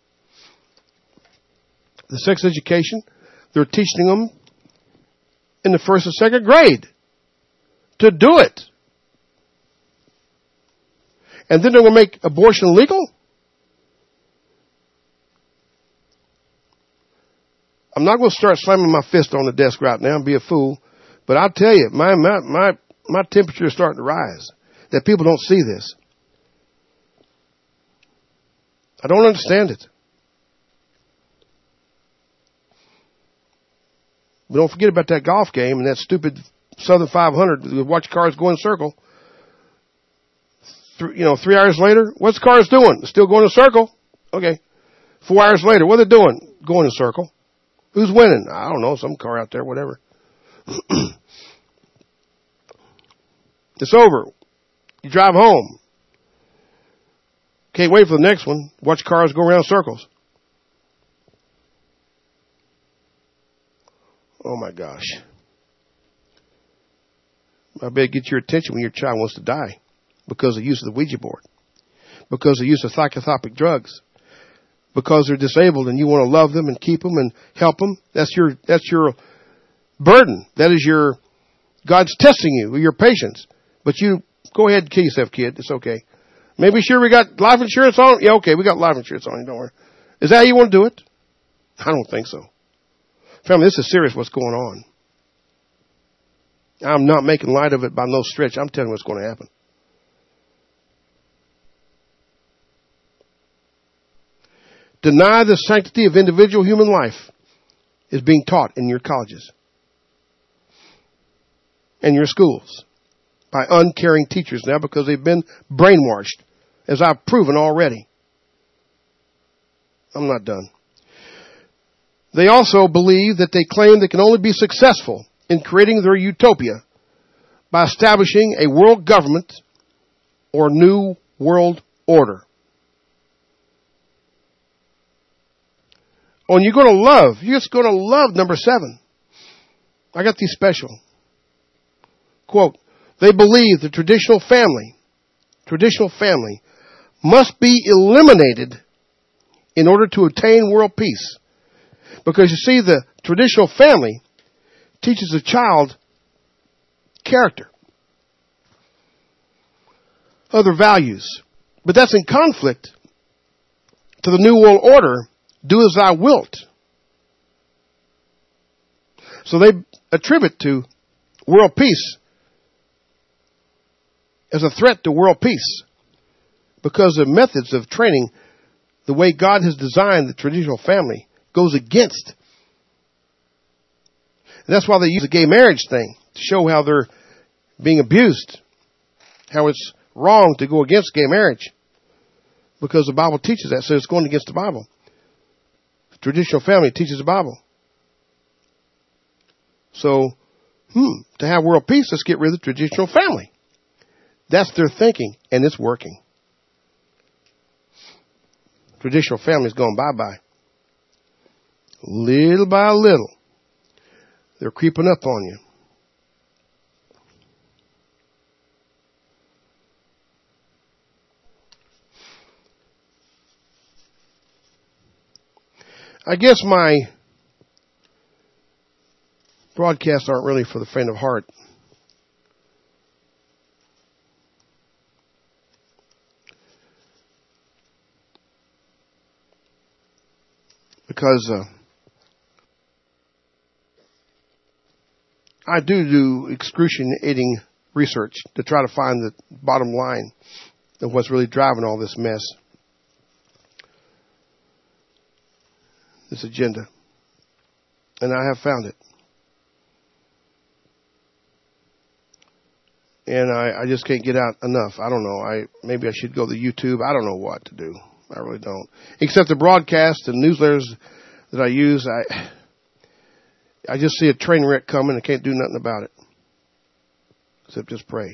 The sex education, they're teaching them in the 1st and 2nd grade to do it. And then they're going to make abortion legal? I'm not going to start slamming my fist on the desk right now and be a fool, but I'll tell you, my temperature is starting to rise. That people don't see this. I don't understand it. But don't forget about that golf game and that stupid Southern 500. Watch cars go in a circle. 3 hours later, what's the cars doing? Still going in a circle. Okay. 4 hours later, what are they doing? Going in a circle. Who's winning? I don't know. Some car out there, whatever. It's over. You drive home. Can't wait for the next one. Watch cars go around circles. Oh my gosh. I better get your attention when your child wants to die because of the use of the Ouija board, because of the use of psychotropic drugs, because they're disabled and you want to love them and keep them and help them. That's your burden. That is God's testing you with your patience. But you go ahead and kill yourself, kid. It's okay. Maybe sure we got life insurance on? Yeah, okay, we got life insurance on you. Don't worry. Is that how you want to do it? I don't think so. Family, this is serious what's going on. I'm not making light of it by no stretch. I'm telling you what's going to happen. Deny the sanctity of individual human life is being taught in your colleges and your schools by uncaring teachers now because they've been brainwashed, as I've proven already. I'm not done. They also believe that they claim they can only be successful in creating their utopia by establishing a world government or new world order. Oh, and you're just going to love number 7. I got these special. Quote, they believe the traditional family must be eliminated in order to attain world peace. Because you see, the traditional family teaches the child character, other values. But that's in conflict to the New World Order, do as thou wilt. So they attribute to world peace as a threat to world peace because the methods of training, the way God has designed the traditional family, goes against. And that's why they use the gay marriage thing to show how they're being abused, how it's wrong to go against gay marriage because the Bible teaches that. So it's going against the Bible. The traditional family teaches the Bible. So, to have world peace, let's get rid of the traditional family. That's their thinking, and it's working. Traditional family's gone bye-bye. Little by little, they're creeping up on you. I guess my broadcasts aren't really for the faint of heart. Because I do excruciating research to try to find the bottom line of what's really driving all this mess, this agenda. And I have found it. And I just can't get out enough. I don't know. Maybe I should go to YouTube. I don't know what to do. I really don't. Except the broadcasts and newsletters that I use, I just see a train wreck coming and can't do nothing about it. Except just pray.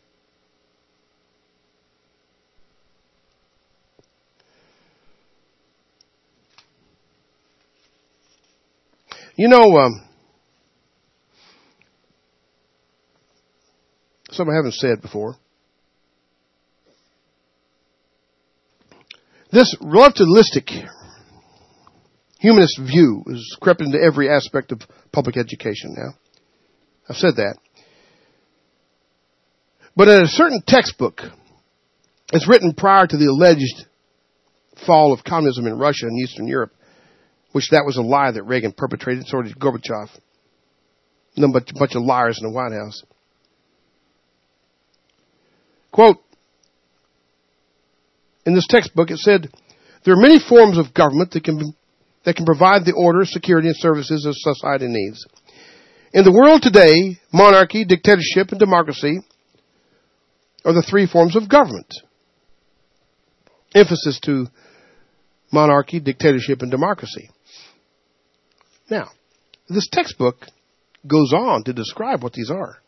You know, something I haven't said before. This relativistic humanist view has crept into every aspect of public education now. I've said that. But in a certain textbook, it's written prior to the alleged fall of communism in Russia and Eastern Europe, which that was a lie that Reagan perpetrated, so did Gorbachev. A bunch of liars in the White House. Quote, in this textbook, it said, there are many forms of government that can provide the order, security, and services a society needs. In the world today, monarchy, dictatorship, and democracy are the three forms of government. Emphasis to monarchy, dictatorship, and democracy. Now, this textbook goes on to describe what these are.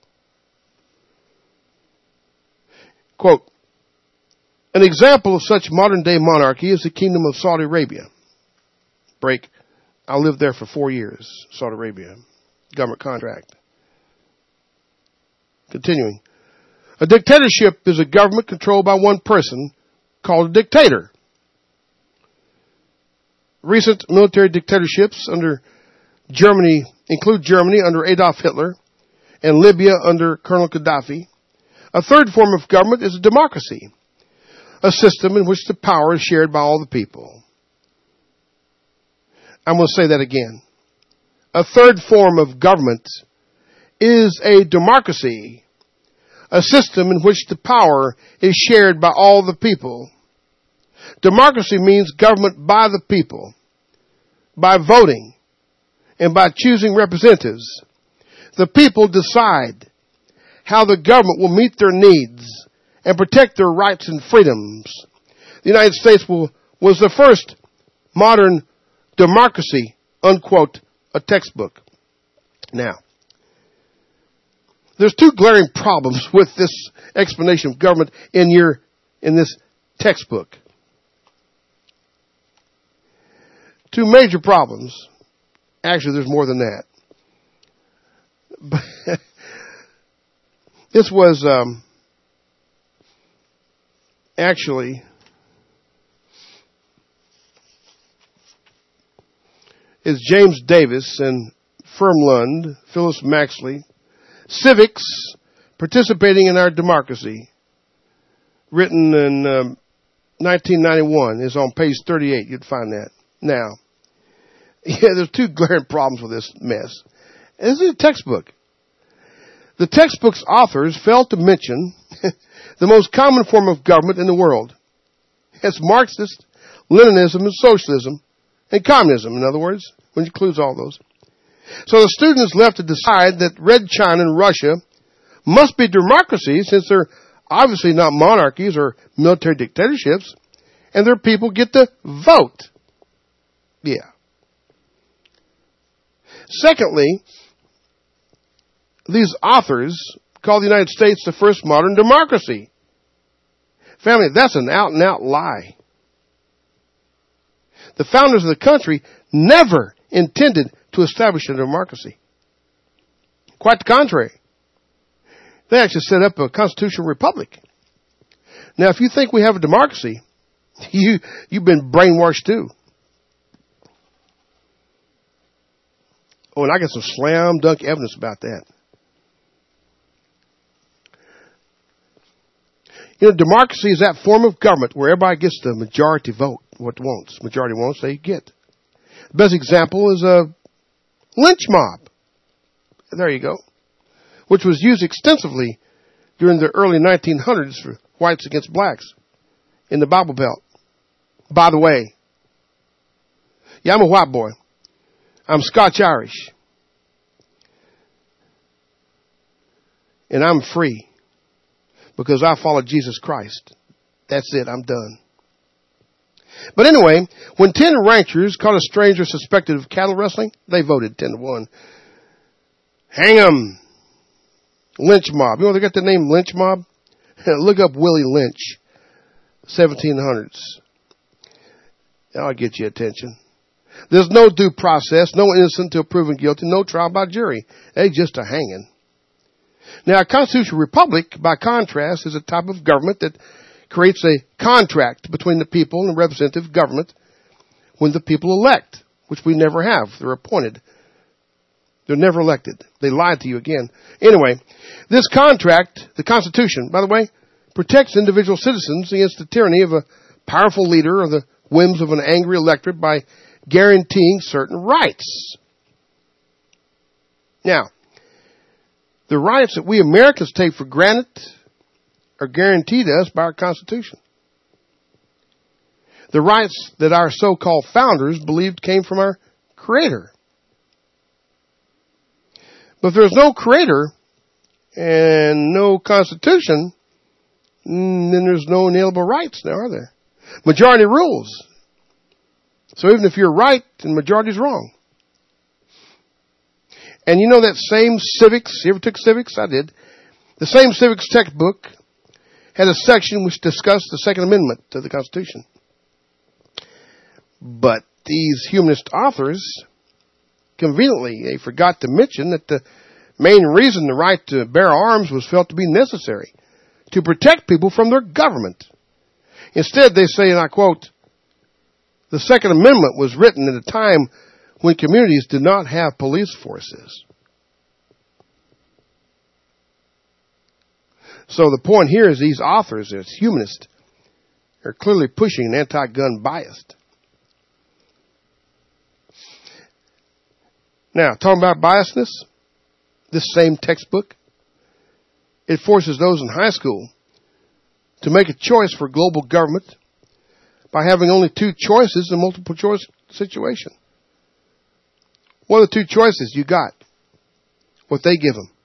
Quote, an example of such modern-day monarchy is the Kingdom of Saudi Arabia. Break. I lived there for 4 years, Saudi Arabia. Government contract. Continuing. A dictatorship is a government controlled by one person called a dictator. Recent military dictatorships under Germany include Germany under Adolf Hitler and Libya under Colonel Gaddafi. A third form of government is a democracy, a system in which the power is shared by all the people. I'm going to say that again. A third form of government is a democracy, a system in which the power is shared by all the people. Democracy means government by the people, by voting, and by choosing representatives. The people decide how the government will meet their needs and protect their rights and freedoms. The United States was the first modern democracy, unquote, a textbook. Now, there's two glaring problems with this explanation of government in this textbook. Two major problems. Actually, there's more than that. But this was actually is James Davis and Firmlund, Phyllis Maxley, Civics, Participating in Our Democracy, written in 1991 is on page 38. You'd find that. Now, there's two glaring problems with this mess. This is a textbook. The textbook's authors failed to mention the most common form of government in the world. It's Marxist, Leninism, and socialism, and communism, in other words, which includes all those. So the student is left to decide that Red China and Russia must be democracies, since they're obviously not monarchies or military dictatorships, and their people get to vote. Yeah. Secondly, these authors call the United States the first modern democracy. Family, that's an out-and-out lie. The founders of the country never intended to establish a democracy. Quite the contrary. They actually set up a constitutional republic. Now, if you think we have a democracy, you've been brainwashed too. Oh, and I got some slam dunk evidence about that. You know, democracy is that form of government where everybody gets the majority vote. What wants. Majority wants, they get. The best example is a lynch mob. There you go. Which was used extensively during the early 1900s for whites against blacks in the Bible Belt. By the way, yeah, I'm a white boy. I'm Scotch-Irish. And I'm free because I follow Jesus Christ. That's it. I'm done. But anyway, when 10 ranchers caught a stranger suspected of cattle rustling, they voted 10-1. Hang 'em. Lynch mob. You know they got the name lynch mob? Look up Willie Lynch. 1700s. That'll get you attention. There's no due process, no innocent until proven guilty, no trial by jury. They just a hanging. Now, a constitutional republic, by contrast, is a type of government that creates a contract between the people and representative government when the people elect, which we never have. They're appointed. They're never elected. They lied to you again. Anyway, this contract, the Constitution, by the way, protects individual citizens against the tyranny of a powerful leader or the whims of an angry electorate by guaranteeing certain rights. Now, the rights that we Americans take for granted are guaranteed to us by our Constitution. The rights that our so-called founders believed came from our Creator. But if there's no Creator and no Constitution, then there's no inalienable rights now, are there? Majority rules. So even if you're right, the majority's wrong. And you know that same civics, you ever took civics? I did. The same civics textbook had a section which discussed the Second Amendment to the Constitution. But these humanist authors, conveniently, they forgot to mention that the main reason the right to bear arms was felt to be necessary, to protect people from their government. Instead, they say, and I quote, the Second Amendment was written at a time when communities did not have police forces. So the point here is these authors, as humanists, are clearly pushing an anti-gun bias. Now, talking about biasness, this same textbook, it forces those in high school to make a choice for global government by having only two choices in a multiple choice situation. What are the two choices you got? What they give them.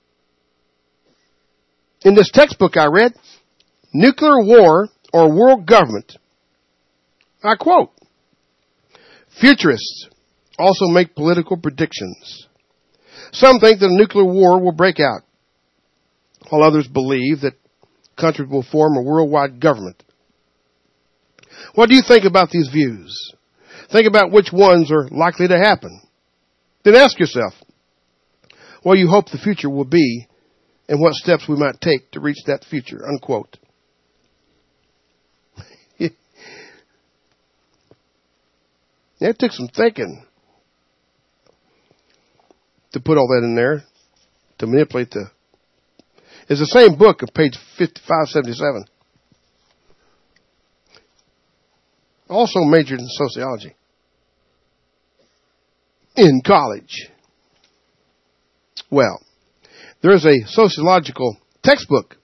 In this textbook I read, nuclear war or world government, I quote, futurists also make political predictions. Some think that a nuclear war will break out, while others believe that countries will form a worldwide government. What do you think about these views? Think about which ones are likely to happen. Then ask yourself, what you hope the future will be and what steps we might take to reach that future, unquote. It took some thinking to put all that in there, to manipulate the... It's the same book on page 5577. Also majored in sociology in college. Well, there's a sociology textbook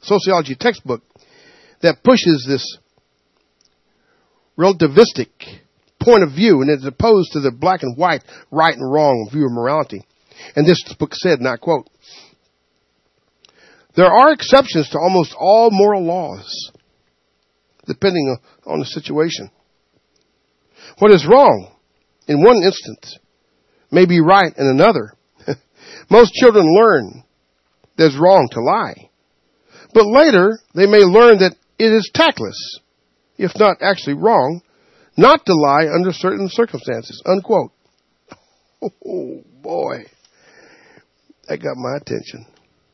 that pushes this relativistic point of view, and it's opposed to the black and white, right and wrong view of morality. And this book said, and I quote, "There are exceptions to almost all moral laws, depending on the situation. What is wrong in one instance may be right in another. Most children learn that it's wrong to lie, but later they may learn that it is tactless, if not actually wrong, not to lie under certain circumstances," unquote. Oh boy, that got my attention.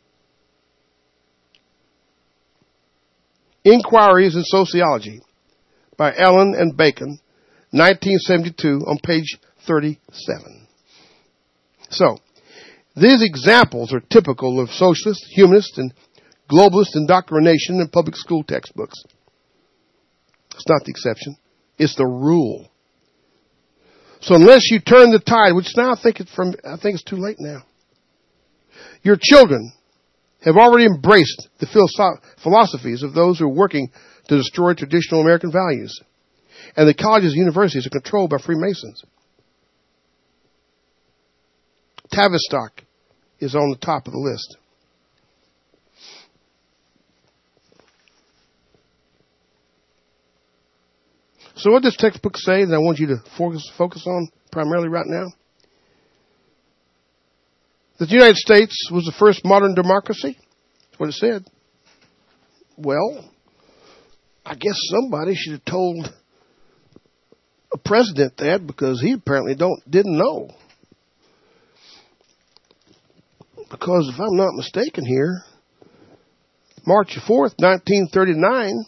Inquiries in Sociology by Allen and Bacon, 1972, on page 37. So, these examples are typical of socialist, humanist, and globalist indoctrination in public school textbooks. It's not the exception. It's the rule. So unless you turn the tide, which now I think it's too late now. Your children have already embraced the philosophies of those who are working to destroy traditional American values. And the colleges and universities are controlled by Freemasons. Tavistock is on the top of the list. So what does this textbook say that I want you to focus on primarily right now? That the United States was the first modern democracy? That's what it said. Well, I guess somebody should have told a president that, because he apparently didn't know. Because if I'm not mistaken here, March 4th, 1939,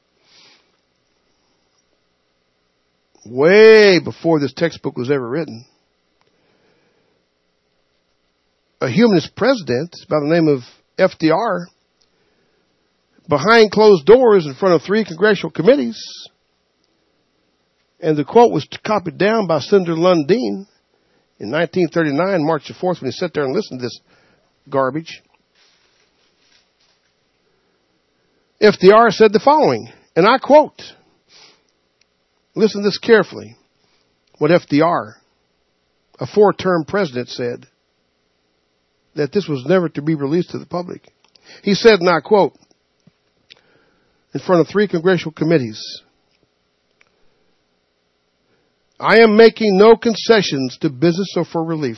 way before this textbook was ever written, a humanist president by the name of FDR, behind closed doors in front of 3 congressional committees, and the quote was copied down by Senator Lundeen in 1939, March the 4th, when he sat there and listened to this garbage. FDR said the following, and I quote, listen to this carefully, what FDR, a 4-term president, said, that this was never to be released to the public. He said, and I quote, in front of 3 congressional committees, "I am making no concessions to business or for relief.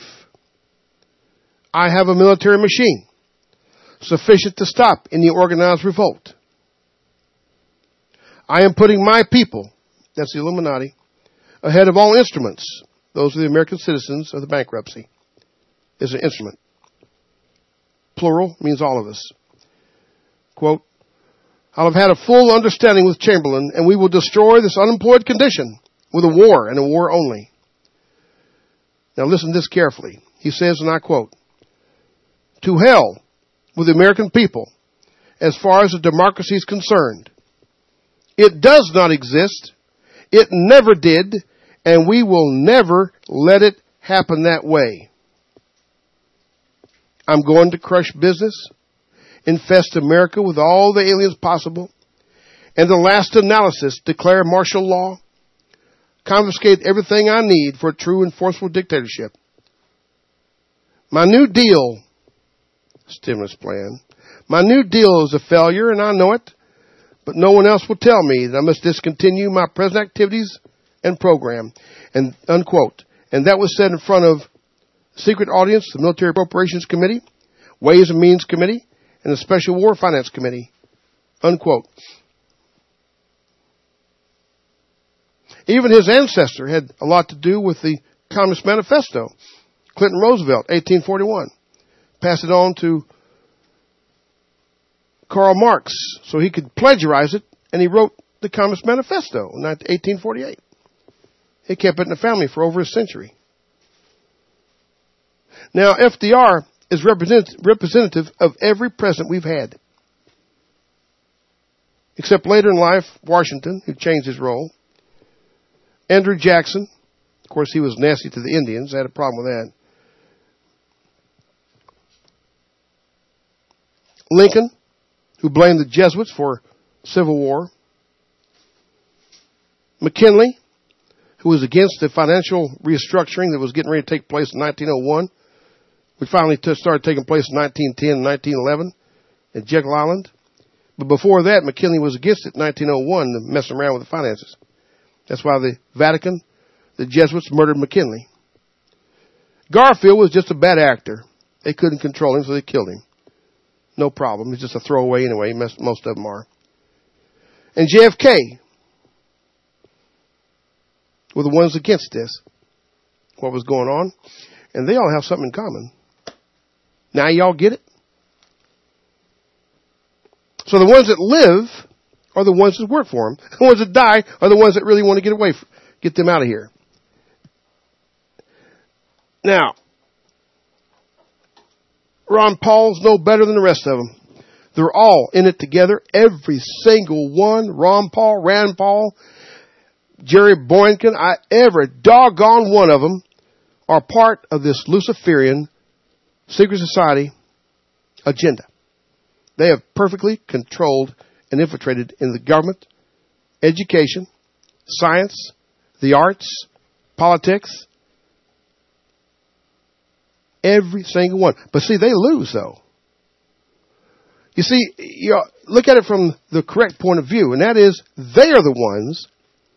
I have a military machine sufficient to stop any organized revolt. I am putting my people," that's the Illuminati, "ahead of all instruments." Those are the American citizens of the bankruptcy. Is an instrument. Plural means all of us. Quote, "I'll have had a full understanding with Chamberlain, and we will destroy this unemployed condition with a war and a war only." Now listen to this carefully. He says, and I quote, "To hell with the American people as far as the democracy is concerned. It does not exist. It never did, and we will never let it happen that way. I'm going to crush business, infest America with all the aliens possible, and the last analysis, declare martial law, confiscate everything I need for a true and forceful dictatorship. My New Deal stimulus plan, my New Deal is a failure, and I know it, but no one else will tell me that I must discontinue my present activities and program," and unquote. And that was said in front of Secret Audience, the Military Appropriations Committee, Ways and Means Committee, and the Special War Finance Committee, unquote. Even his ancestor had a lot to do with the Communist Manifesto. Clinton Roosevelt, 1841. Passed it on to Karl Marx so he could plagiarize it, and he wrote the Communist Manifesto in 1848. He kept it in the family for over a century. Now, FDR is representative of every president we've had. Except later in life, Washington, who changed his role. Andrew Jackson. Of course, he was nasty to the Indians. I had a problem with that. Lincoln, who blamed the Jesuits for Civil War. McKinley, who was against the financial restructuring that was getting ready to take place in 1901, which finally started taking place in 1910 and 1911 at Jekyll Island. But before that, McKinley was against it in 1901, messing around with the finances. That's why the Vatican, the Jesuits, murdered McKinley. Garfield was just a bad actor. They couldn't control him, so they killed him. No problem. He's just a throwaway anyway. Most of them are. And JFK were the ones against this, what was going on. And they all have something in common. Now y'all get it? So the ones that live are the ones that work for them. The ones that die are the ones that really want to get them out of here. Now, Ron Paul's no better than the rest of them. They're all in it together. Every single one. Ron Paul, Rand Paul, Jerry Boykin, every doggone one of them are part of this Luciferian secret society agenda. They have perfectly controlled and infiltrated in the government, education, science, the arts, politics. Every single one. But see, they lose though. You see, look at it from the correct point of view, and that is they are the ones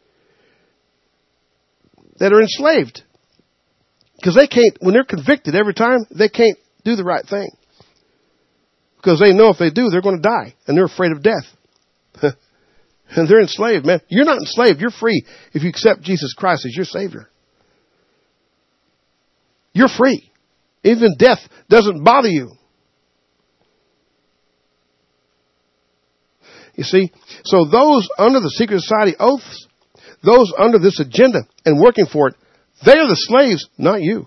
that are enslaved. Because they can't, when they're convicted every time, they can't do the right thing. Because they know if they do, they're going to die. And they're afraid of death. And they're enslaved, man. You're not enslaved. You're free if you accept Jesus Christ as your Savior. You're free. Even death doesn't bother you. You see? So those under the secret society oaths, those under this agenda and working for it, they are the slaves, not you.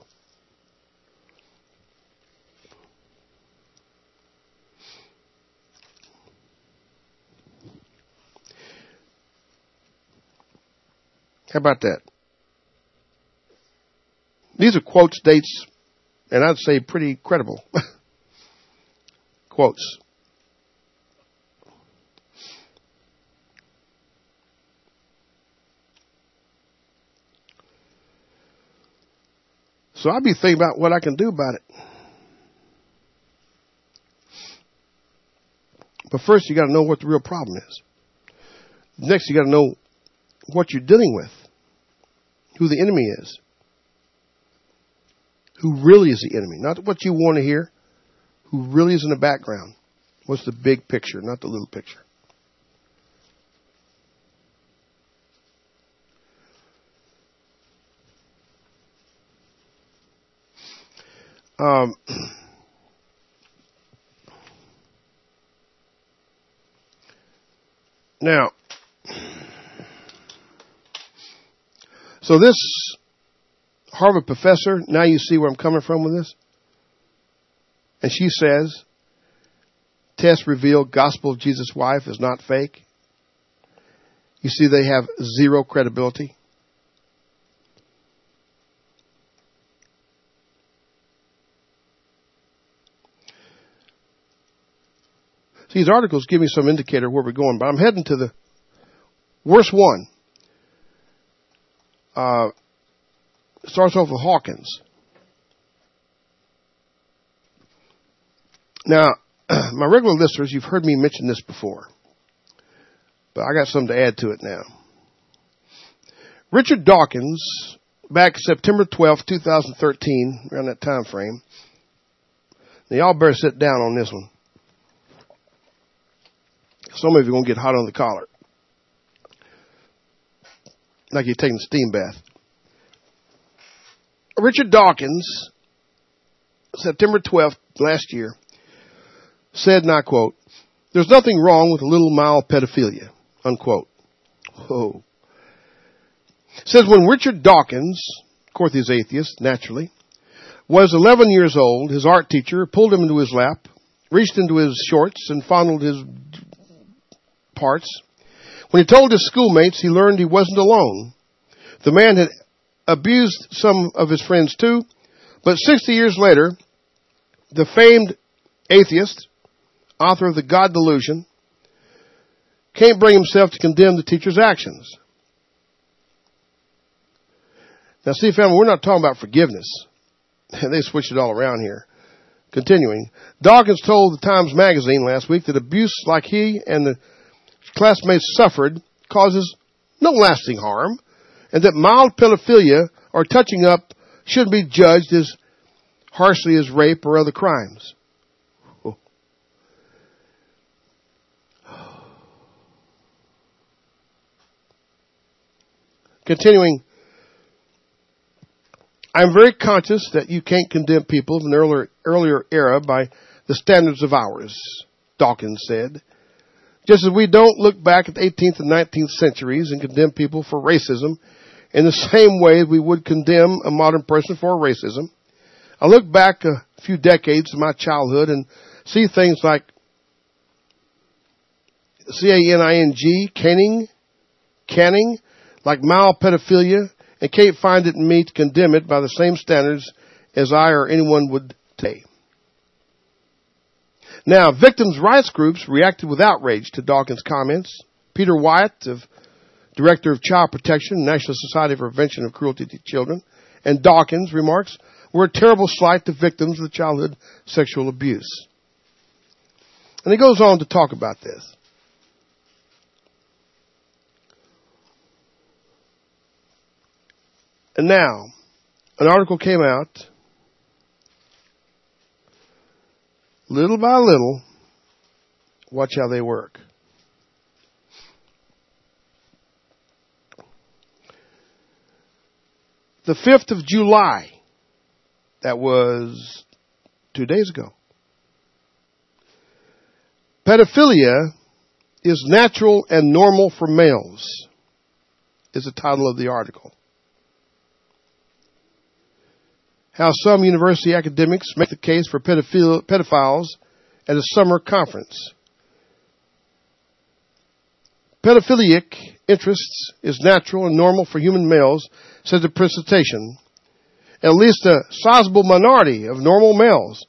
How about that? These are quotes, dates, and I'd say pretty credible quotes. So I'll be thinking about what I can do about it. But first, you got to know what the real problem is. Next, you got to know what you're dealing with, who the enemy is, who really is the enemy, not what you want to hear, who really is in the background. What's the big picture, not the little picture. Now, so this Harvard professor, now you see where I'm coming from with this? And she says, tests reveal gospel of Jesus' wife is not fake. You see they have zero credibility. So these articles give me some indicator of where we're going, but I'm heading to the worst one. It starts off with Hawkins. Now, my regular listeners, you've heard me mention this before, but I got something to add to it now. Richard Dawkins, back September 12th, 2013, around that time frame. Now, y'all better sit down on this one. Some of you are going to get hot on the collar. Like you're taking a steam bath. Richard Dawkins, September 12th, last year, said, and I quote, "There's nothing wrong with a little mild pedophilia," unquote. Whoa. Says when Richard Dawkins, of course he's atheist, naturally, was 11 years old, his art teacher pulled him into his lap, reached into his shorts, and fondled his parts. When he told his schoolmates, he learned he wasn't alone. The man had abused some of his friends too, but 60 years later, the famed atheist, author of The God Delusion, can't bring himself to condemn the teacher's actions. Now see, family, we're not talking about forgiveness. They switched it all around here. Continuing, Dawkins told the Times Magazine last week that abuse like he and the classmates suffered causes no lasting harm, and that mild pedophilia or touching up shouldn't be judged as harshly as rape or other crimes. Oh. Continuing, I'm very conscious that you can't condemn people of an earlier era by the standards of ours, Dawkins said. Just as we don't look back at the 18th and 19th centuries and condemn people for racism in the same way we would condemn a modern person for racism. I look back a few decades of my childhood and see things like canning, like mild pedophilia, and can't find it in me to condemn it by the same standards as I or anyone would today. Now, victims' rights groups reacted with outrage to Dawkins' comments. Peter Wyatt, Director of Child Protection, National Society for Prevention of Cruelty to Children, and Dawkins' remarks were a terrible slight to victims of childhood sexual abuse. And he goes on to talk about this. And now, an article came out, little by little, watch how they work. The 5th of July, that was 2 days ago. Pedophilia is natural and normal for males, is the title of the article. How some university academics make the case for pedophiles at a summer conference. Pedophilic interests is natural and normal for human males, said the presentation. At least a sizable minority of normal males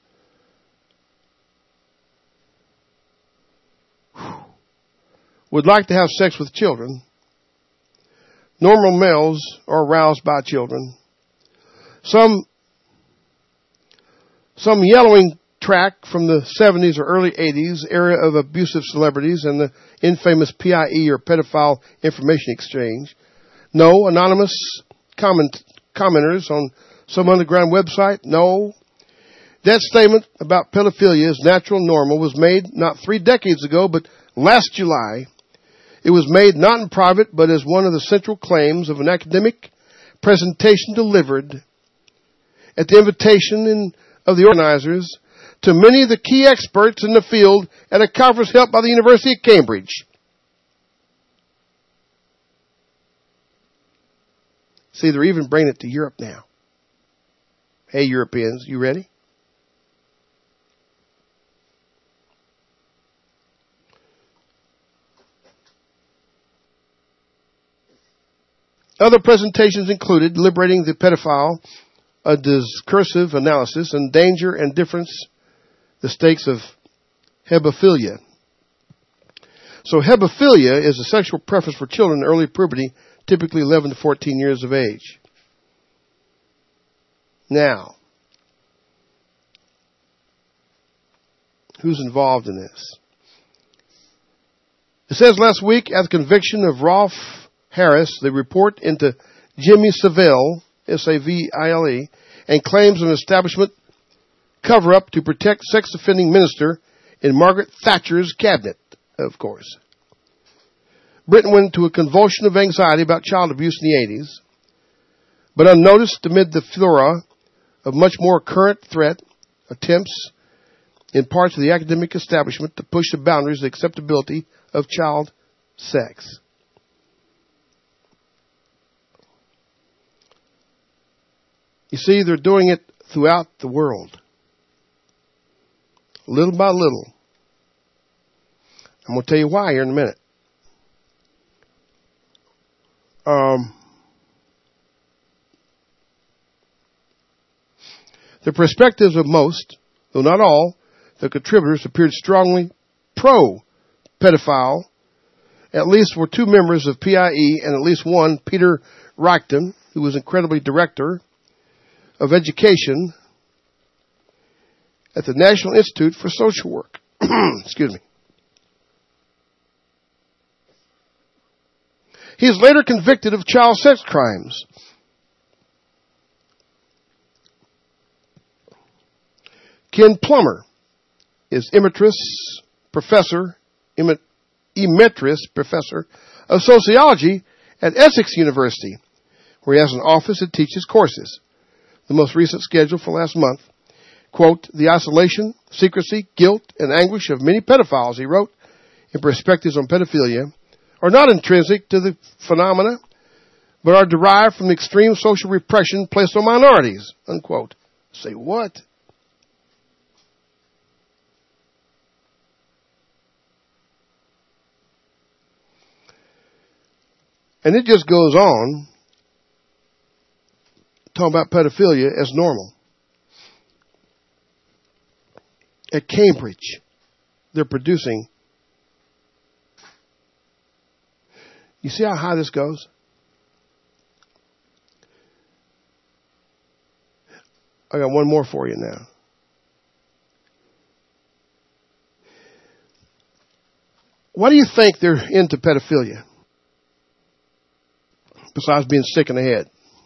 would like to have sex with children. Normal males are aroused by children. Some yellowing track from the 70s or early 80s era of abusive celebrities and the infamous PIE or pedophile information exchange. No anonymous commenters on some underground website. No. That statement about pedophilia is natural and normal was made not 3 decades ago, but last July. It was made not in private, but as one of the central claims of an academic presentation delivered at the invitation of the organizers to many of the key experts in the field at a conference held by the University of Cambridge. See, they're even bringing it to Europe now. Hey, Europeans, you ready? Other presentations included Liberating the Pedophile, a discursive analysis, and Danger and Difference, the stakes of hebephilia. So hebephilia is a sexual preference for children in early puberty, typically 11 to 14 years of age. Now, who's involved in this? It says last week at the conviction of Rolf Harris, the report into Jimmy Savile, Savile, and claims of an establishment cover-up to protect sex-offending minister in Margaret Thatcher's cabinet, of course. Britain went into a convulsion of anxiety about child abuse in the 80s, but unnoticed amid the flora of much more current threat attempts in parts of the academic establishment to push the boundaries of the acceptability of child sex. You see, they're doing it throughout the world. Little by little. I'm going to tell you why here in a minute. The perspectives of most, though not all, the contributors appeared strongly pro-pedophile. At least were 2 members of PIE and at least one, Peter Reichten, who was incredibly director of education at the National Institute for Social Work. Excuse me. He is later convicted of child sex crimes. Ken Plummer is emeritus professor of sociology at Essex University, where he has an office and teaches courses. The most recent schedule for last month, quote, "The isolation, secrecy, guilt, and anguish of many pedophiles," he wrote, in Perspectives on Pedophilia, are not intrinsic to the phenomena, but are derived from the extreme social repression placed on minorities, unquote. Say what? And it just goes on talking about pedophilia as normal. At Cambridge, they're producing. You see how high this goes? I got one more for you now. Why do you think they're into pedophilia? Besides being sick in the head.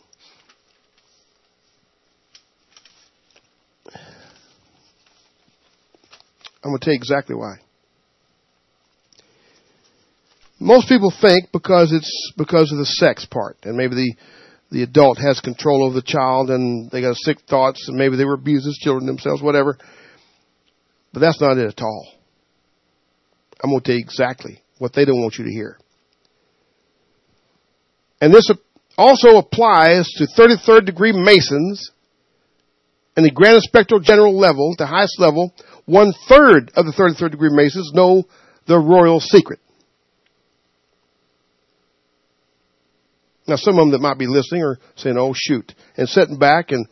I'm going to tell you exactly why. Most people think because it's because of the sex part, and maybe the adult has control over the child, and they got sick thoughts, and maybe they were abused as children themselves, whatever. But that's not it at all. I'm going to tell you exactly what they don't want you to hear. And this also applies to 33rd degree Masons and the Grand Inspector General level, the highest level. 1/3 of the 33rd degree Masons know the royal secret. Now, some of them that might be listening are saying, "Oh, shoot," and sitting back and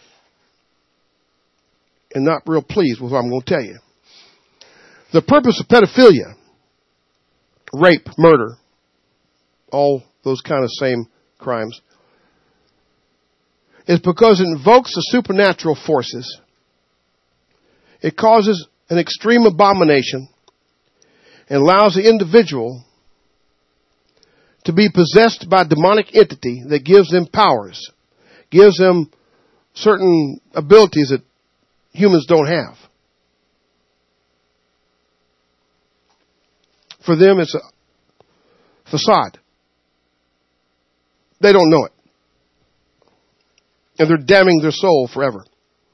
not real pleased with what I'm going to tell you. The purpose of pedophilia, rape, murder, all those kind of same crimes, is because it invokes the supernatural forces. It causes an extreme abomination and allows the individual to be possessed by a demonic entity that gives them powers, gives them certain abilities that humans don't have. For them, it's a facade. They don't know it. And they're damning their soul forever.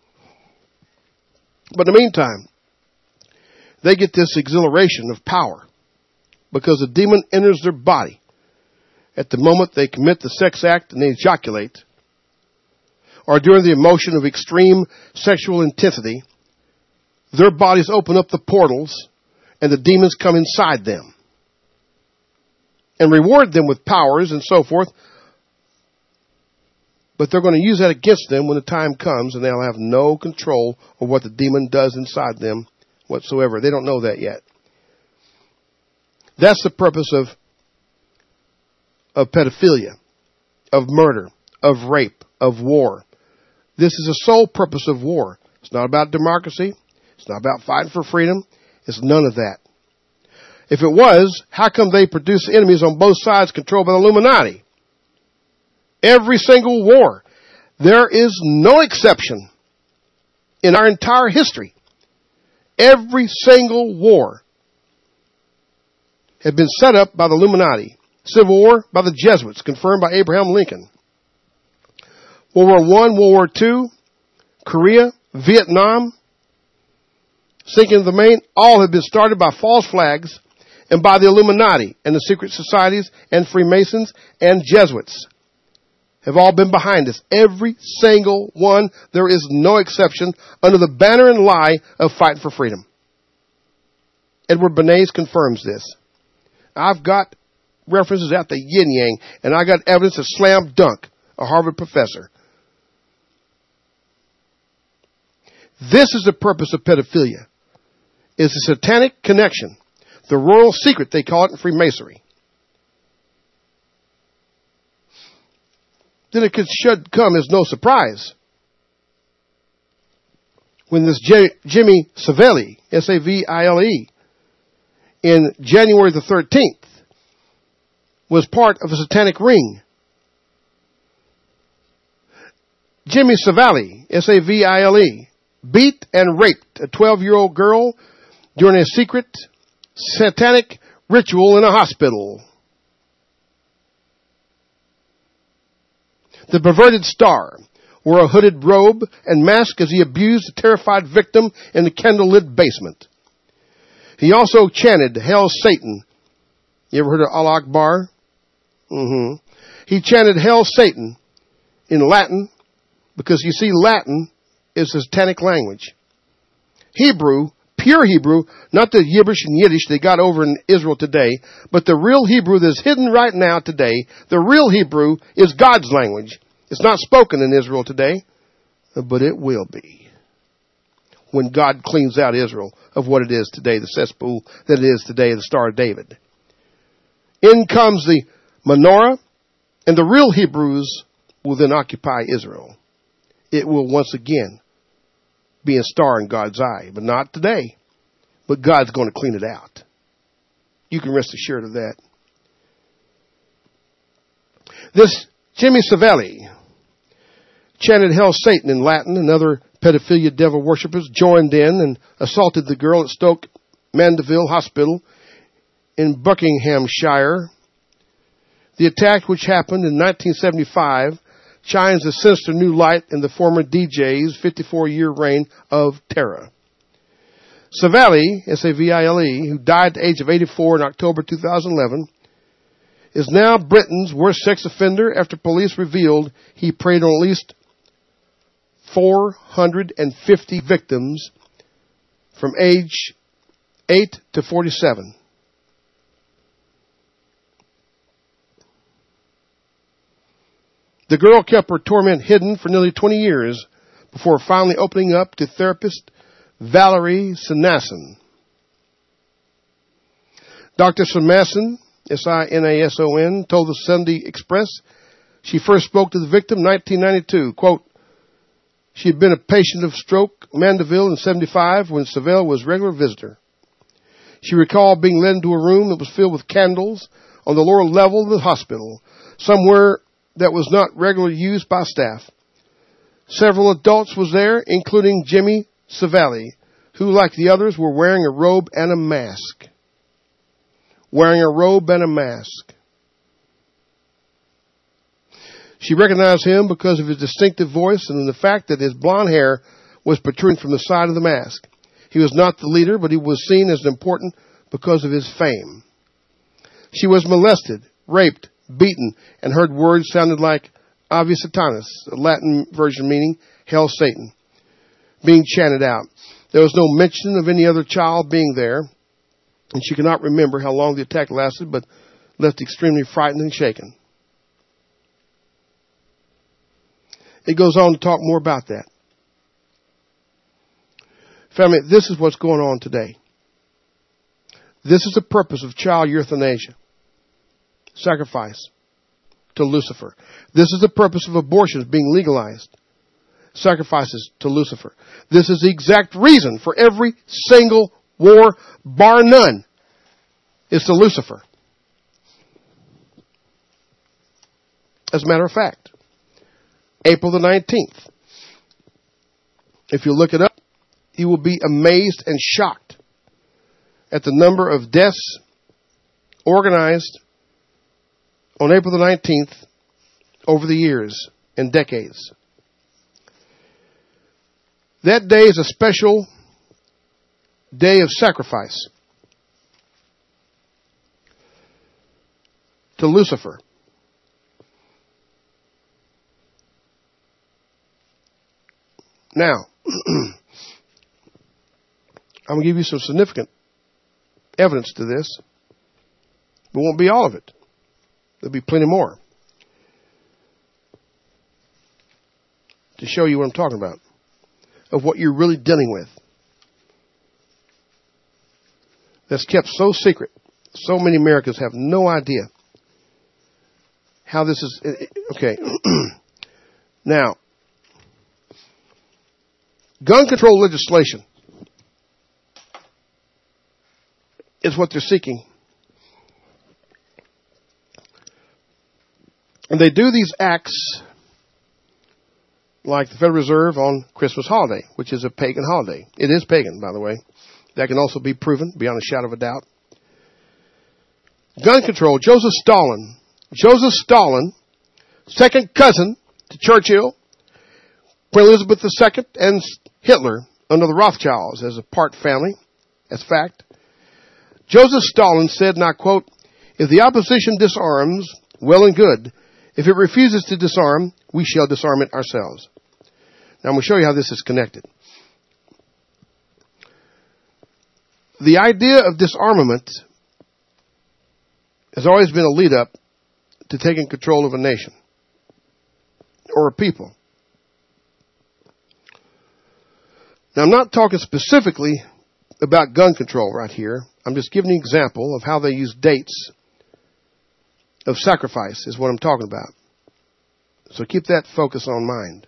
But in the meantime, they get this exhilaration of power because the demon enters their body at the moment they commit the sex act and they ejaculate, or during the emotion of extreme sexual intensity. Their bodies open up the portals and the demons come inside them and reward them with powers and so forth. But they're going to use that against them when the time comes, and they'll have no control of what the demon does inside them whatsoever. They don't know that yet. That's the purpose of pedophilia, of murder, of rape, of war. This is the sole purpose of war. It's not about democracy. It's not about fighting for freedom. It's none of that. If it was, how come they produce enemies on both sides controlled by the Illuminati? Every single war. There is no exception in our entire history. Every single war had been set up by the Illuminati. Civil War by the Jesuits, confirmed by Abraham Lincoln. World War I, World War II, Korea, Vietnam, sinking of the Maine, all have been started by false flags and by the Illuminati and the secret societies and Freemasons and Jesuits. Have all been behind us. Every single one. There is no exception under the banner and lie of fighting for freedom. Edward Bernays confirms this. I've got references out the yin yang, and I got evidence of slam dunk, a Harvard professor. This is the purpose of pedophilia. It's a satanic connection. The royal secret, they call it in Freemasonry. Then it should come as no surprise when this Jimmy Savile, Savile, in January the 13th, was part of a satanic ring. Jimmy Savile, Savile, beat and raped a 12-year-old girl during a secret satanic ritual in a hospital. The perverted star wore a hooded robe and mask as he abused a terrified victim in the candlelit basement. He also chanted, "Hail Satan." You ever heard of Allah Akbar? He chanted, "Hail Satan," in Latin, because you see, Latin is a satanic language. Hebrew, pure Hebrew, not the Yiddish and Yiddish they got over in Israel today, but the real Hebrew that's hidden right now today, the real Hebrew is God's language. It's not spoken in Israel today, but it will be when God cleans out Israel of what it is today, the cesspool that it is today, the Star of David. In comes the menorah, and the real Hebrews will then occupy Israel. It will once again be a star in God's eye, but not today. But God's going to clean it out. You can rest assured of that. This Jimmy Savile chanted "Hail Satan" in Latin, and other pedophilia devil worshippers joined in and assaulted the girl at Stoke Mandeville Hospital in Buckinghamshire. The attack, which happened in 1975, shines a sinister new light in the former DJ's 54-year reign of terror. Savile, Savile, who died at the age of 84 in October 2011, is now Britain's worst sex offender after police revealed he preyed on at least 450 victims from age 8 to 47. The girl kept her torment hidden for nearly 20 years before finally opening up to therapist Valerie Sinason. Dr. Sinason, Sinason, told the Sunday Express she first spoke to the victim in 1992. Quote, she had been a patient of Stoke Mandeville in 75 when Savile was a regular visitor. She recalled being led into a room that was filled with candles on the lower level of the hospital, somewhere that was not regularly used by staff. Several adults was there, including Jimmy Savile, who, like the others, were wearing a robe and a mask. Wearing a robe and a mask. She recognized him because of his distinctive voice and the fact that his blonde hair was protruding from the side of the mask. He was not the leader, but he was seen as important because of his fame. She was molested, raped, beaten, and heard words sounded like Ave Satanas, a Latin version meaning "Hail Satan," being chanted out. There was no mention of any other child being there, and she could not remember how long the attack lasted, but left extremely frightened and shaken. It goes on to talk more about that. Family, this is what's going on today. This is the purpose of child euthanasia. Sacrifice to Lucifer. This is the purpose of abortions being legalized. Sacrifices to Lucifer. This is the exact reason for every single war, bar none. It's to Lucifer. As a matter of fact, April the 19th. If you look it up, you will be amazed and shocked at the number of deaths organized on April the 19th over the years and decades. That day is a special day of sacrifice to Lucifer. Now, I'm going to give you some significant evidence to this. It won't be all of it. There'll be plenty more to show you what I'm talking about. of what you're really dealing with. That's kept so secret. So many Americans have no idea how this is. Okay. Now, gun control legislation is what they're seeking. And they do these acts like the Federal Reserve on Christmas holiday, which is a pagan holiday. It is pagan, by the way. That can also be proven beyond a shadow of a doubt. Gun control, Joseph Stalin. Joseph Stalin, second cousin to Churchill, Queen Elizabeth II, and Hitler under the Rothschilds as a part family. That's fact. Joseph Stalin said, and I quote, "If the opposition disarms, well and good. If it refuses to disarm, we shall disarm it ourselves." Now I'm going to show you how this is connected. The idea of disarmament has always been a lead up to taking control of a nation or a people. Now I'm not talking specifically about gun control right here. I'm just giving you an example of how they use dates of sacrifice is what I'm talking about. So keep that focus on mind.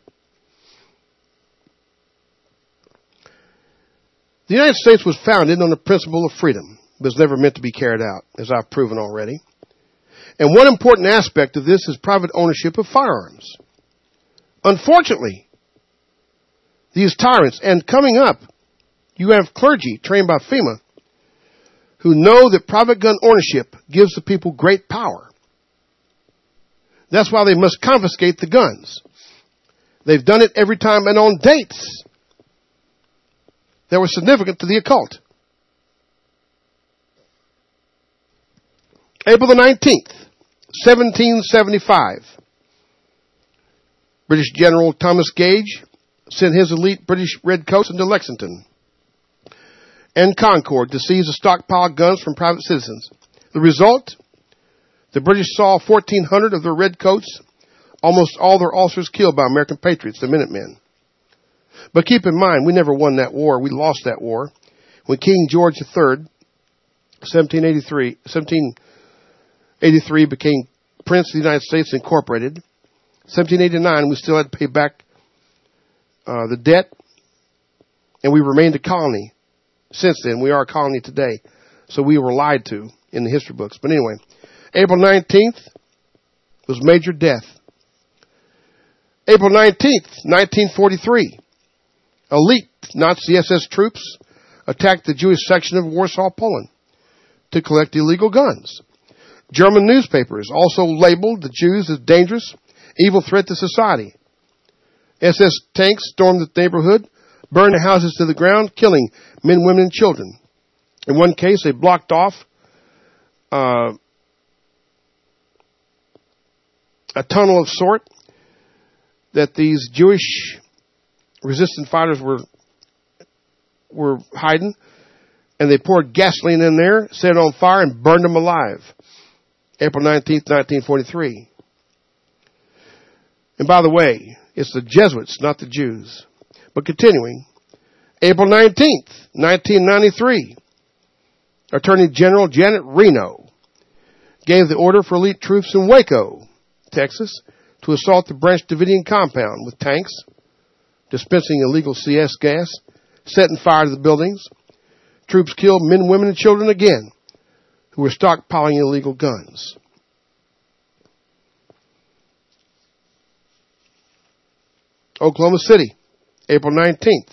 The United States was founded on the principle of freedom, but was never meant to be carried out, as I've proven already. And one important aspect of this is private ownership of firearms. Unfortunately, these tyrants, and coming up, you have clergy trained by FEMA who know that private gun ownership gives the people great power. That's why they must confiscate the guns. They've done it every time and on dates that were significant to the occult. April the 19th, 1775. British General Thomas Gage sent his elite British redcoats into Lexington and Concord to seize a stockpile of guns from private citizens. The result? The British saw 1,400 of their redcoats, almost all their officers killed by American patriots, the Minutemen. But keep in mind, we never won that war. We lost that war. When King George III, 1783 became Prince of the United States Incorporated. 1789, we still had to pay back the debt, and we remained a colony. Since then, we are a colony today. So we were lied to in the history books. But anyway, April 19th was major death. April 19th, 1943, elite Nazi SS troops attacked the Jewish section of Warsaw, Poland to collect illegal guns. German newspapers also labeled the Jews as dangerous, evil threat to society. SS tanks stormed the neighborhood, burned the houses to the ground, killing men, women, and children. In one case, they blocked off a tunnel of sort that these Jewish resistance fighters were hiding, and they poured gasoline in there, set it on fire, and burned them alive. April 19th, 1943. And by the way, it's the Jesuits, not the Jews. But continuing, April 19th, 1993, Attorney General Janet Reno gave the order for elite troops in Waco, Texas, to assault the Branch Davidian compound with tanks, dispensing illegal CS gas, setting fire to the buildings. Troops killed men, women, and children again, who were stockpiling illegal guns. Oklahoma City, April 19th.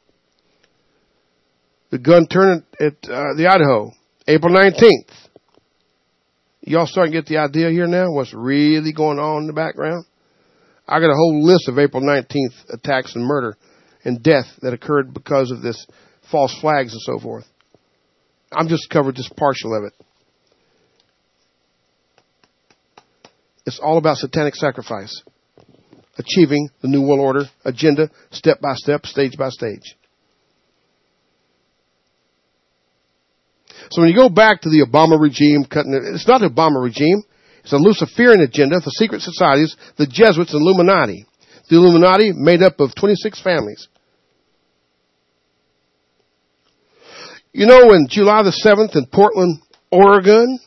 The gun turn at the Idaho, April 19th. Y'all starting to get the idea here now? What's really going on in the background? I got a whole list of April 19th attacks and murder and death that occurred because of this false flags and so forth. I'm just covered just partial of it. It's all about satanic sacrifice. Achieving the New World Order agenda, step by step, stage by stage. So when you go back to the Obama regime, it's not the Obama regime. It's a Luciferian agenda for secret societies, the Jesuits and Illuminati. The Illuminati made up of 26 families. You know, in July the 7th in Portland, Oregon.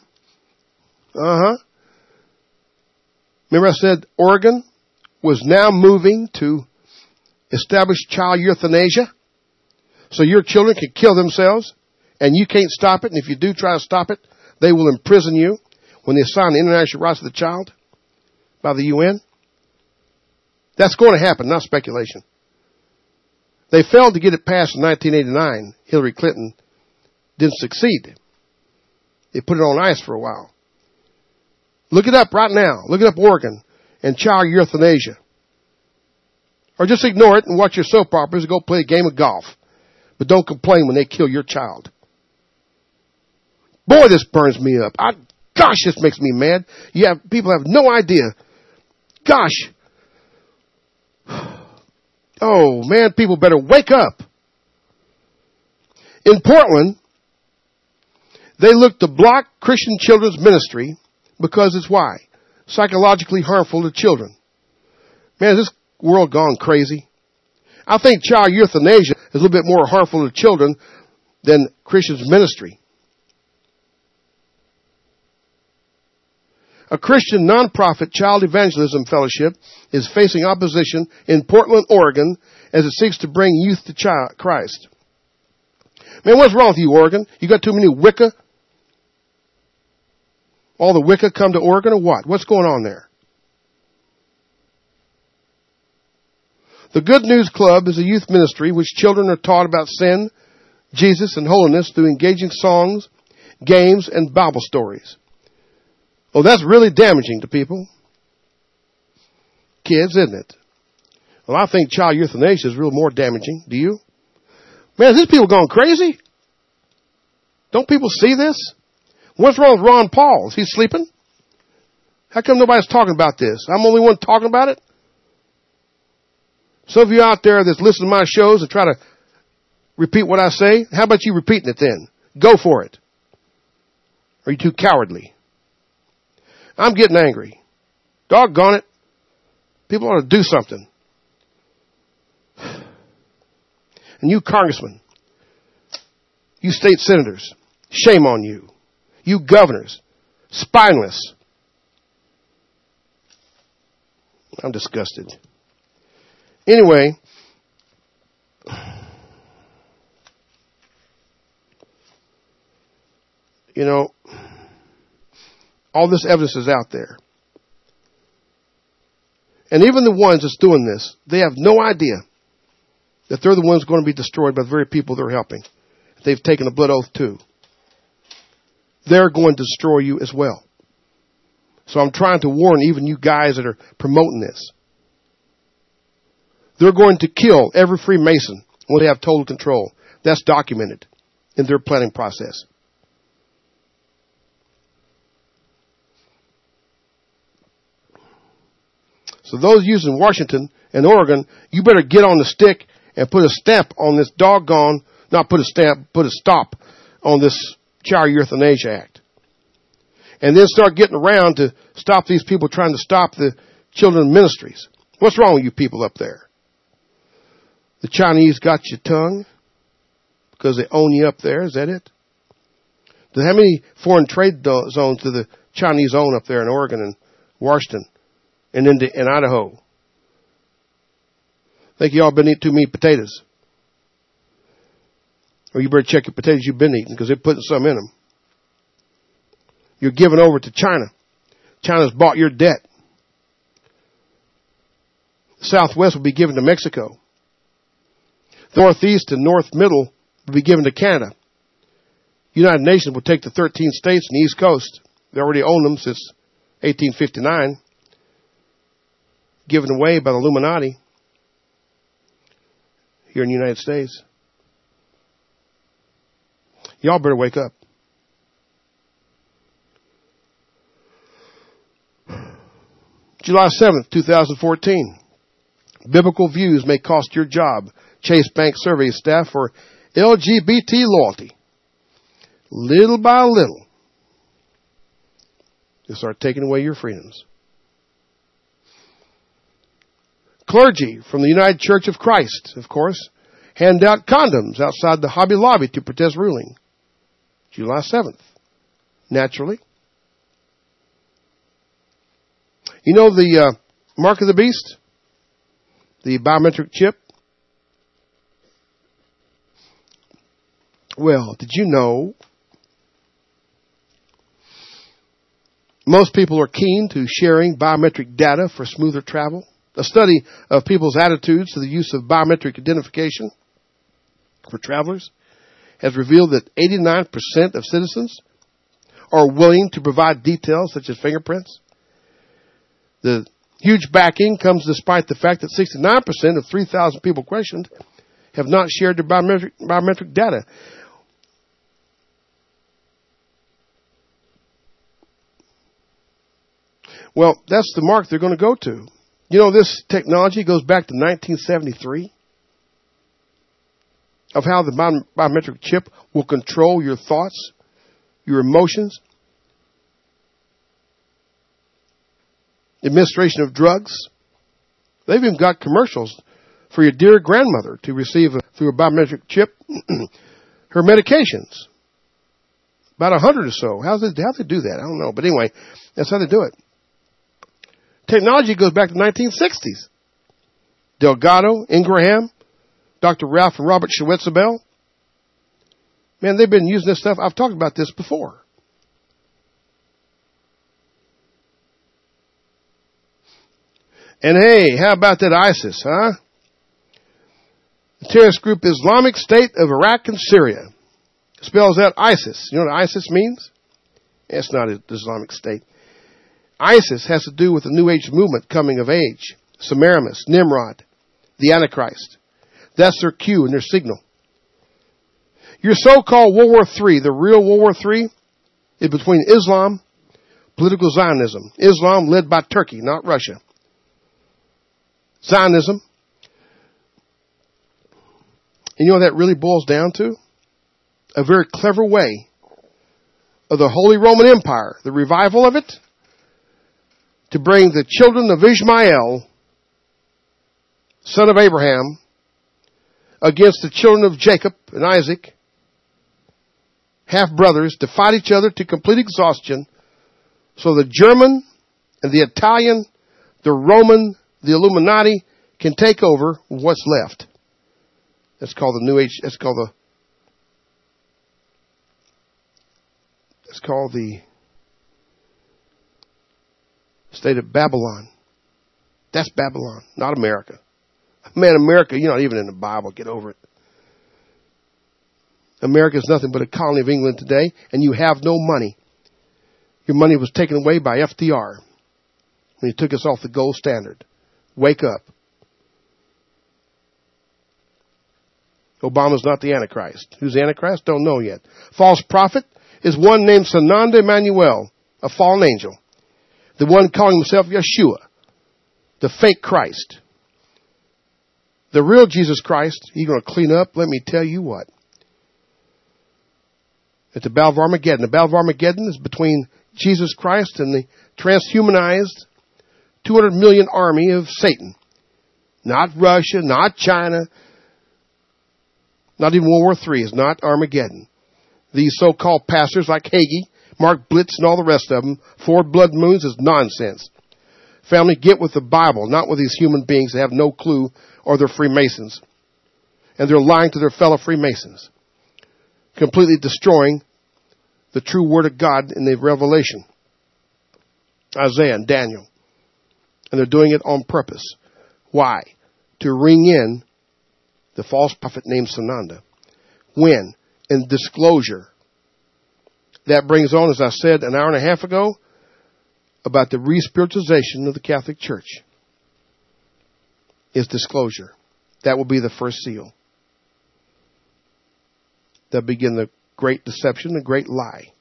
Remember I said Oregon was now moving to establish child euthanasia? So your children can kill themselves and you can't stop it. And if you do try to stop it, they will imprison you when they sign the International Rights of the Child by the UN. That's going to happen, not speculation. They failed to get it passed in 1989. Hillary Clinton didn't succeed. They put it on ice for a while. Look it up right now. Look it up, Oregon and child euthanasia. Or just ignore it and watch your soap operas and go play a game of golf. But don't complain when they kill your child. Boy, this burns me up. Gosh, this makes me mad. People have no idea. Gosh. Oh, man, people better wake up. In Portland, they look to block Christian children's ministry because it's why? Psychologically harmful to children. Man, is this world gone crazy? I think child euthanasia is a little bit more harmful to children than Christians' ministry. A Christian nonprofit child evangelism fellowship is facing opposition in Portland, Oregon, as it seeks to bring youth to Christ. Man, what's wrong with you, Oregon? You got too many Wicca? All the Wicca come to Oregon or what? What's going on there? The Good News Club is a youth ministry which children are taught about sin, Jesus, and holiness through engaging songs, games, and Bible stories. Oh, that's really damaging to people. Kids, isn't it? Well, I think child euthanasia is real more damaging. Do you? Man, these people going crazy? Don't people see this? What's wrong with Ron Paul? Is he sleeping? How come nobody's talking about this? I'm the only one talking about it? Some of you out there that's listening to my shows and try to repeat what I say, how about you repeating it then? Go for it. Or are you too cowardly? I'm getting angry. Doggone it. People ought to do something. And you congressmen, you state senators, shame on you. You governors, spineless. I'm disgusted. Anyway, you know, all this evidence is out there. And even the ones that's doing this, they have no idea that they're the ones going to be destroyed by the very people they're helping. They've taken a blood oath too. They're going to destroy you as well. So I'm trying to warn even you guys that are promoting this. They're going to kill every Freemason when they have total control. That's documented in their planning process. So those using Washington and Oregon, you better get on the stick and put a stamp on this doggone, not put a stamp, put a stop on this Child Euthanasia Act. And then start getting around to stop these people trying to stop the children's ministries. What's wrong with you people up there? The Chinese got your tongue because they own you up there. Is that it? How many foreign trade zones do the Chinese own up there in Oregon and Washington and in Idaho? I think you all been eating too many potatoes. Or you better check your potatoes you've been eating because they're putting some in them. You're giving over to China. China's bought your debt. The Southwest will be given to Mexico. The Northeast and North Middle will be given to Canada. United Nations will take the 13 states and the East Coast. They already own them since 1859. Given away by the Illuminati here in the United States. Y'all better wake up. July 7th, 2014. Biblical views may cost your job. Chase Bank surveys staff for LGBT loyalty. Little by little, they start taking away your freedoms. Clergy from the United Church of Christ, of course, hand out condoms outside the Hobby Lobby to protest ruling. July 7th. Naturally. You know the mark of the beast? The biometric chip? Well, did you know most people are keen to sharing biometric data for smoother travel? A study of people's attitudes to the use of biometric identification for travelers has revealed that 89% of citizens are willing to provide details such as fingerprints. The huge backing comes despite the fact that 69% of 3,000 people questioned have not shared their biometric data. Well, that's the mark they're going to go to. You know, this technology goes back to 1973 of how the biometric chip will control your thoughts, your emotions, administration of drugs. They've even got commercials for your dear grandmother to receive through a biometric chip her medications. About 100 or so. How do they do that? I don't know. But anyway, that's how they do it. Technology goes back to the 1960s. Delgado, Ingraham, Dr. Ralph and Robert Schwetzabel. Man, they've been using this stuff. I've talked about this before. And hey, how about that ISIS, huh? The terrorist group Islamic State of Iraq and Syria. Spells out ISIS. You know what ISIS means? It's not an Islamic State. ISIS has to do with the New Age movement coming of age. Semiramis, Nimrod, the Antichrist. That's their cue and their signal. Your so-called World War III, the real World War III, is between Islam, political Zionism. Islam led by Turkey, not Russia. Zionism. And you know what that really boils down to? A very clever way of the Holy Roman Empire, the revival of it, to bring the children of Ishmael, son of Abraham, against the children of Jacob and Isaac, half-brothers, to fight each other to complete exhaustion, so the German and the Italian, the Roman, the Illuminati can take over what's left. That's called the New Age, that's called the state of Babylon. That's Babylon, not America. Man, America, you're not even in the Bible. Get over it. America is nothing but a colony of England today, and you have no money. Your money was taken away by FDR when he took us off the gold standard. Wake up. Obama's not the Antichrist. Who's the Antichrist? Don't know yet. False prophet is one named Sananda Emmanuel, a fallen angel. The one calling himself Yeshua, the fake Christ. The real Jesus Christ, he's going to clean up, let me tell you what. At the Battle of Armageddon. The Battle of Armageddon is between Jesus Christ and the transhumanized 200 million army of Satan. Not Russia, not China, not even World War III is not Armageddon. These so-called pastors like Hagee, Mark Blitz, and all the rest of them, 4 blood moons is nonsense. Family, get with the Bible, not with these human beings that have no clue, or they're Freemasons. And they're lying to their fellow Freemasons, completely destroying the true Word of God in the Revelation, Isaiah and Daniel. And they're doing it on purpose. Why? To ring in the false prophet named Sananda. When? In disclosure. That brings on, as I said an hour and a half ago, about the re-spiritualization of the Catholic Church. Is disclosure. That will be the first seal. That begin the great deception, the great lie.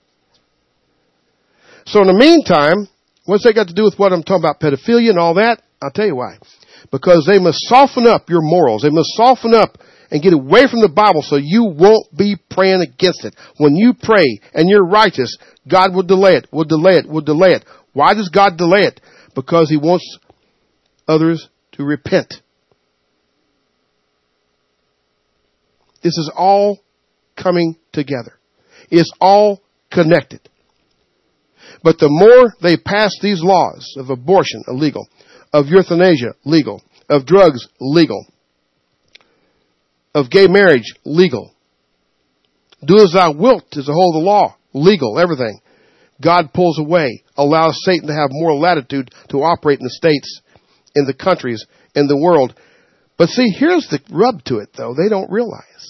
So in the meantime, what's that got to do with what I'm talking about, pedophilia and all that? I'll tell you why. Because they must soften up your morals. They must soften up and get away from the Bible so you won't be praying against it. When you pray and you're righteous, God will delay it, will delay it, will delay it. Why does God delay it? Because He wants others to repent. This is all coming together. It's all connected. But the more they pass these laws of abortion, illegal, of euthanasia, legal, of drugs, legal, of gay marriage, legal, do as thou wilt is the whole of the law, legal, everything. God pulls away, allows Satan to have more latitude to operate in the states, in the countries, in the world. But see, here's the rub to it, though. They don't realize.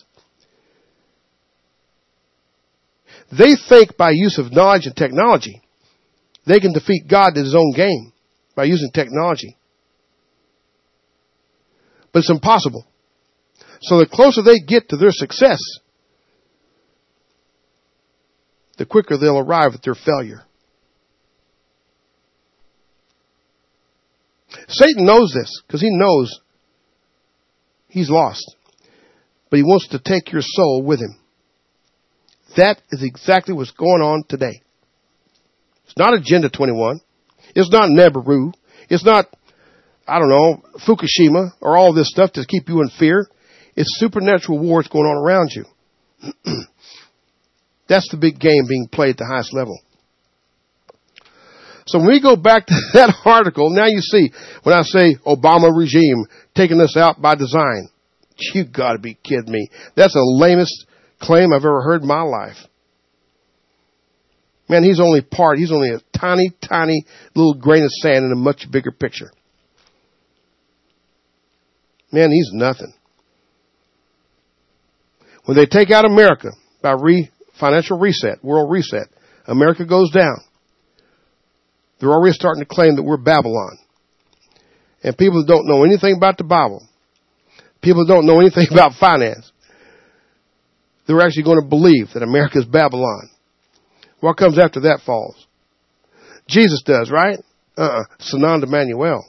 They think by use of knowledge and technology, they can defeat God in his own game by using technology. But it's impossible. So the closer they get to their success, the quicker they'll arrive at their failure. Satan knows this because he knows he's lost. But he wants to take your soul with him. That is exactly what's going on today. It's not Agenda 21. It's not Nibiru. It's not, Fukushima or all this stuff to keep you in fear. It's supernatural wars going on around you. That's the big game being played at the highest level. So when we go back to that article, now you see, when I say Obama regime taking us out by design, you gotta be kidding me. That's the lamest claim I've ever heard in my life. Man, he's only a tiny, tiny little grain of sand in a much bigger picture. Man, he's nothing. When they take out America by financial reset, world reset, America goes down. They're already starting to claim that we're Babylon. And people that don't know anything about the Bible, people that don't know anything about finance, they're actually going to believe that America's Babylon. What comes after that falls? Jesus does, right? Sananda Manuel.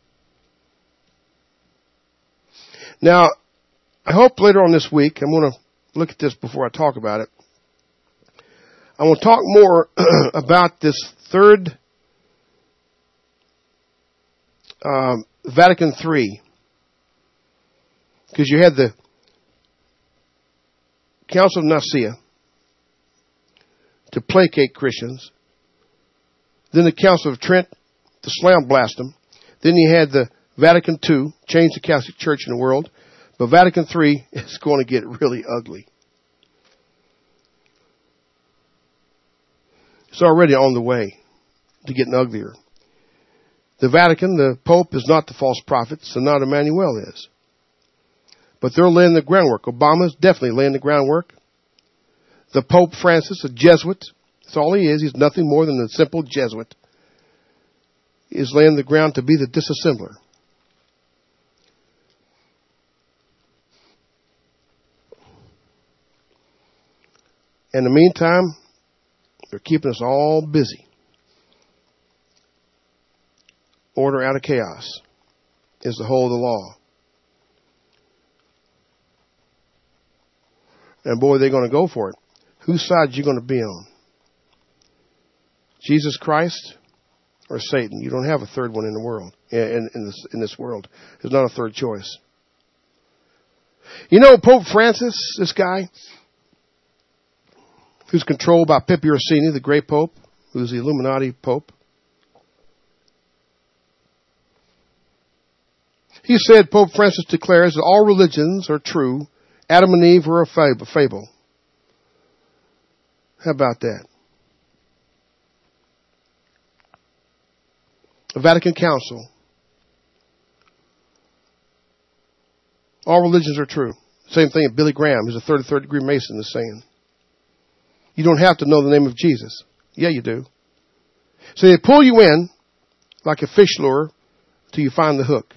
Now, I hope later on this week, I'm going to look at this before I talk about it. I want to talk more about this third Vatican III. Because you had the Council of Nicaea to placate Christians. Then the Council of Trent to slam blast them. Then you had the Vatican II, change the Catholic Church in the world. But Vatican III is going to get really ugly. It's already on the way to getting uglier. The Vatican, the Pope, is not the false prophet. Sananda Emmanuel is. But they're laying the groundwork. Obama's definitely laying the groundwork. The Pope Francis, a Jesuit, that's all he is. He's nothing more than a simple Jesuit. He is laying the ground to be the disassembler. In the meantime, they're keeping us all busy. Order out of chaos is the whole of the law. And boy, they're going to go for it. Whose side are you going to be on? Jesus Christ or Satan? You don't have a third one in the world. In this world, there's not a third choice. You know, Pope Francis, this guy, who's controlled by Pippi Orsini, the great Pope, who's the Illuminati Pope. He said, Pope Francis declares that all religions are true. Adam and Eve were a fable. How about that? The Vatican Council. All religions are true. Same thing Billy Graham, who's a 33rd degree Mason, is saying. You don't have to know the name of Jesus. Yeah, you do. So they pull you in like a fish lure till you find the hook.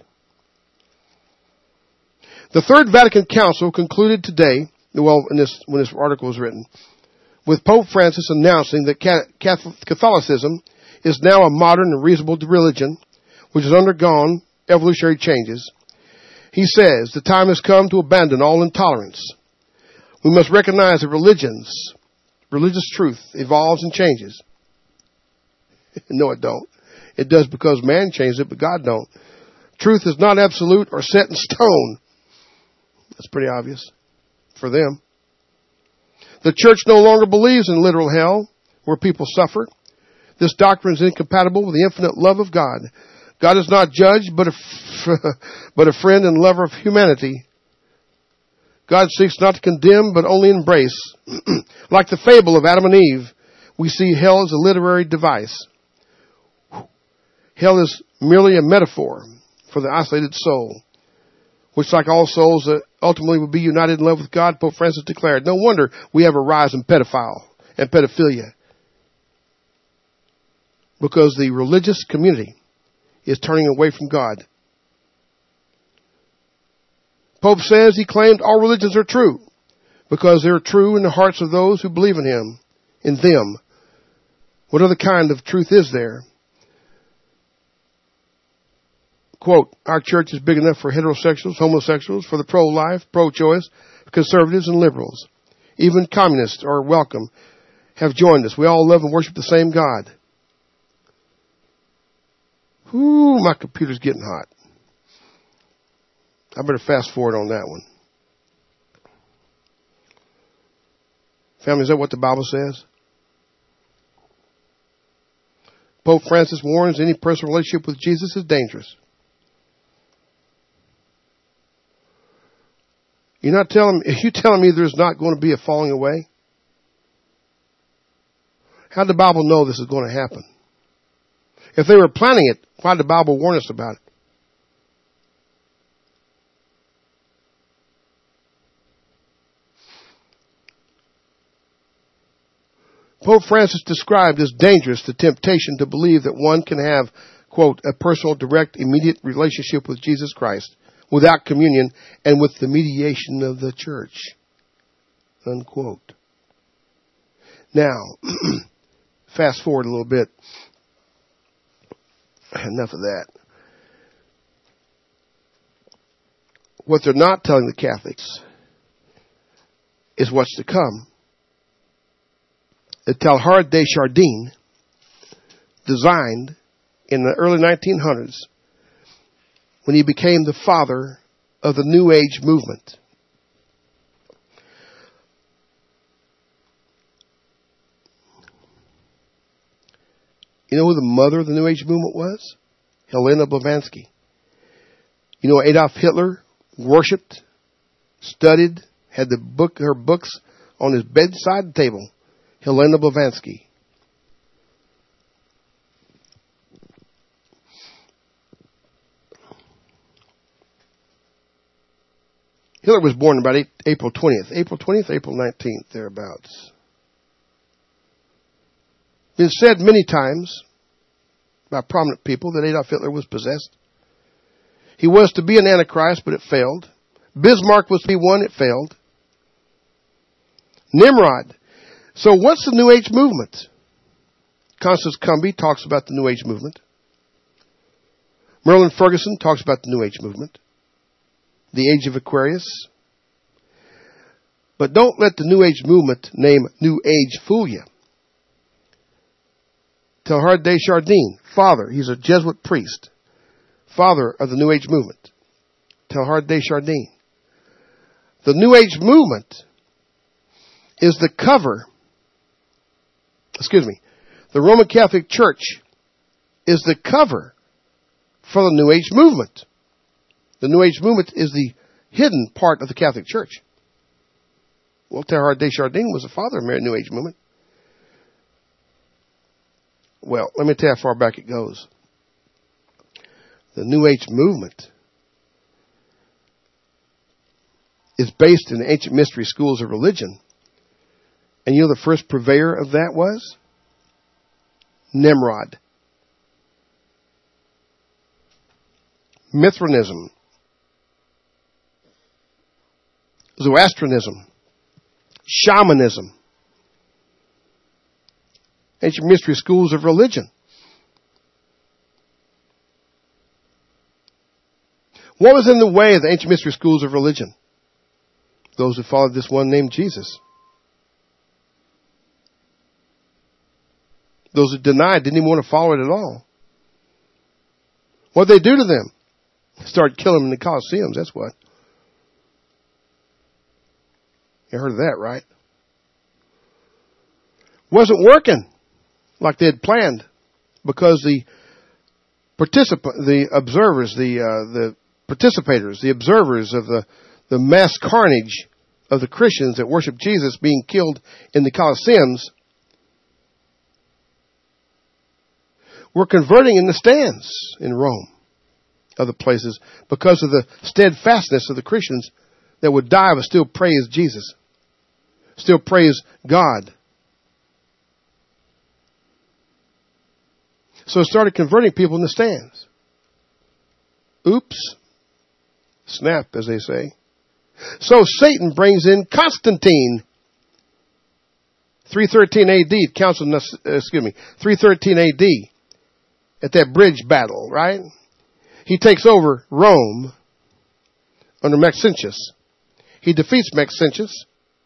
The Third Vatican Council concluded today, when this article was written, with Pope Francis announcing that Catholicism is now a modern and reasonable religion which has undergone evolutionary changes. He says the time has come to abandon all intolerance. We must recognize that religious truth evolves and changes. No, it don't. It does because man changed it, but God don't. Truth is not absolute or set in stone. That's pretty obvious. for them. The church no longer believes in literal hell where people suffer. This doctrine is incompatible with the infinite love of God. God is not judge, but a friend and lover of humanity. God seeks not to condemn, but only embrace. Like the fable of Adam and Eve, we see hell as a literary device. Hell is merely a metaphor for the isolated soul, which, like all souls, ultimately will be united in love with God. Pope Francis declared, no wonder we have a rise in pedophilia, because the religious community is turning away from God. Pope says he claimed all religions are true because they're true in the hearts of those who believe in him, in them. What other kind of truth is there? Quote, our church is big enough for heterosexuals, homosexuals, for the pro-life, pro-choice, conservatives, and liberals. Even communists are welcome, have joined us. We all love and worship the same God. Whoo, my computer's getting hot. I better fast forward on that one. Family, is that what the Bible says? Pope Francis warns any personal relationship with Jesus is dangerous. You're telling me there's not going to be a falling away? How did the Bible know this is going to happen? If they were planning it, why did the Bible warn us about it? Pope Francis described as dangerous the temptation to believe that one can have, quote, a personal, direct, immediate relationship with Jesus Christ without communion and with the mediation of the church, unquote. Now, fast forward a little bit. Enough of that. What they're not telling the Catholics is what's to come. The Teilhard de Chardin, designed in the early 1900s when he became the father of the New Age movement. You know who the mother of the New Age movement was? Helena Blavatsky. You know Adolf Hitler worshipped, studied, had her books on his bedside table? Helena Blavatsky. Hitler was born about April 20th. April 20th, April 19th, thereabouts. Been said many times by prominent people that Adolf Hitler was possessed. He was to be an Antichrist, but it failed. Bismarck was to be one, it failed. Nimrod. So what's the New Age movement? Constance Cumby talks about the New Age movement. Merlin Ferguson talks about the New Age movement. The Age of Aquarius. But don't let the New Age movement name New Age fool you. Teilhard de Chardin, father, he's a Jesuit priest, father of the New Age movement. Teilhard de Chardin. The New Age movement is the cover. The Roman Catholic Church is the cover for the New Age movement. The New Age movement is the hidden part of the Catholic Church. Well, Teilhard de Chardin was the father of the New Age movement. Well, let me tell you how far back it goes. The New Age movement is based in the ancient mystery schools of religion. And you know the first purveyor of that was? Nimrod. Mithraism. Zoroastrianism. Shamanism. Ancient mystery schools of religion. What was in the way of the ancient mystery schools of religion? Those who followed this one named Jesus. Those who denied didn't even want to follow it at all. What did they do to them? Started killing them in the Colosseums, that's what. You heard of that, right? Wasn't working like they had planned because the observers of the mass carnage of the Christians that worship Jesus being killed in the Colosseums were converting in the stands in Rome, other places, because of the steadfastness of the Christians that would die but still praise Jesus, still praise God. So it started converting people in the stands. Oops. Snap, as they say. So Satan brings in Constantine. 313 AD, 313 AD, at that bridge battle, right? He takes over Rome under Maxentius. He defeats Maxentius.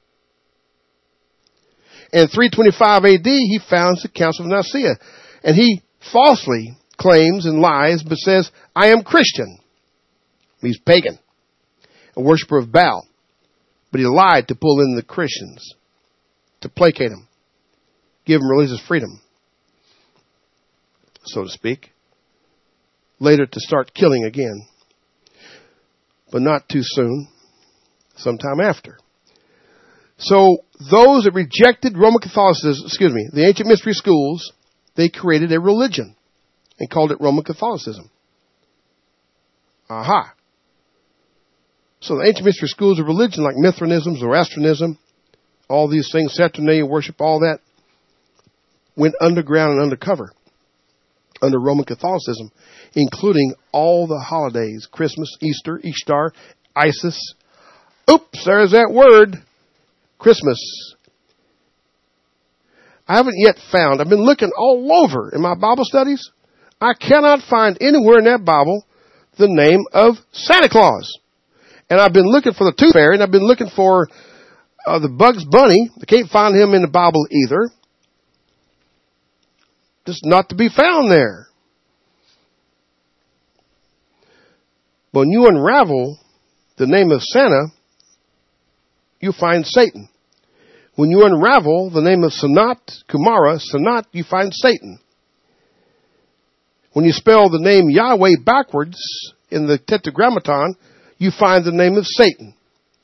And 325 AD, he founds the Council of Nicaea. And he falsely claims and lies, but says, I am Christian. He's pagan, a worshiper of Baal. But he lied to pull in the Christians, to placate them, give them religious freedom, so to speak. Later to start killing again. But not too soon, sometime after. So those that rejected Roman Catholicism, the ancient mystery schools, they created a religion and called it Roman Catholicism. Aha. So the ancient mystery schools of religion like Mithraism, Zoroastrianism, all these things, Saturnalia worship, all that, went underground and undercover under Roman Catholicism, including all the holidays, Christmas, Easter, Ishtar, Isis. Oops, there's that word. Christmas. I haven't yet found, I've been looking all over in my Bible studies. I cannot find anywhere in that Bible the name of Santa Claus. And I've been looking for the Tooth Fairy, and I've been looking for the Bugs Bunny. I can't find him in the Bible either. Just not to be found there. But when you unravel the name of Santa, you find Satan. When you unravel the name of Sanat, Kumara, Sanat, you find Satan. When you spell the name Yahweh backwards in the Tetragrammaton, you find the name of Satan.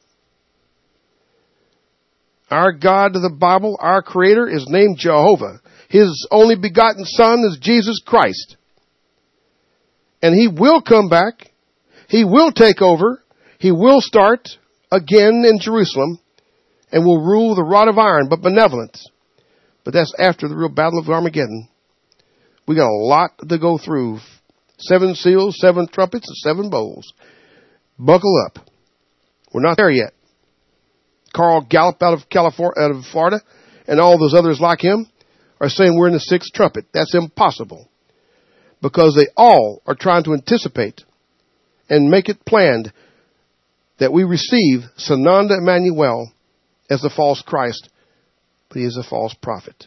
Our God of the Bible, our Creator, is named Jehovah. His only begotten Son is Jesus Christ. And He will come back. He will take over. He will start again in Jerusalem and will rule the rod of iron, but benevolent. But that's after the real battle of Armageddon. We got a lot to go through. 7 seals, 7 trumpets, and 7 bowls. Buckle up. We're not there yet. Carl Gallup out of Florida, and all those others like him are saying we're in the 6th trumpet. That's impossible. Because they all are trying to anticipate and make it planned that we receive Sananda Emmanuel as the false Christ, but he is a false prophet.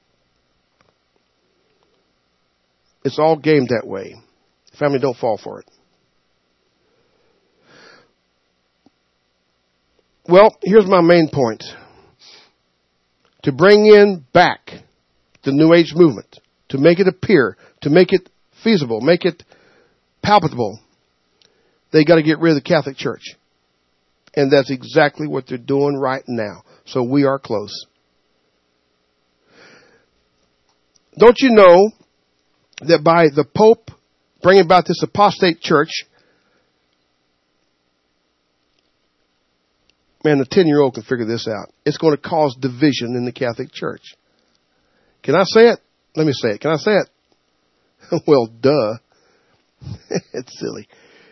It's all gamed that way. Family, don't fall for it. Well, here's my main point. To bring in back the New Age movement, to make it appear, to make it feasible, make it palpable, they got to get rid of the Catholic Church. And that's exactly what they're doing right now. So we are close. Don't you know that by the Pope bringing about this apostate church, man, the 10-year-old can figure this out. It's going to cause division in the Catholic Church. Can I say it? Let me say it. Can I say it? Well, duh. It's silly.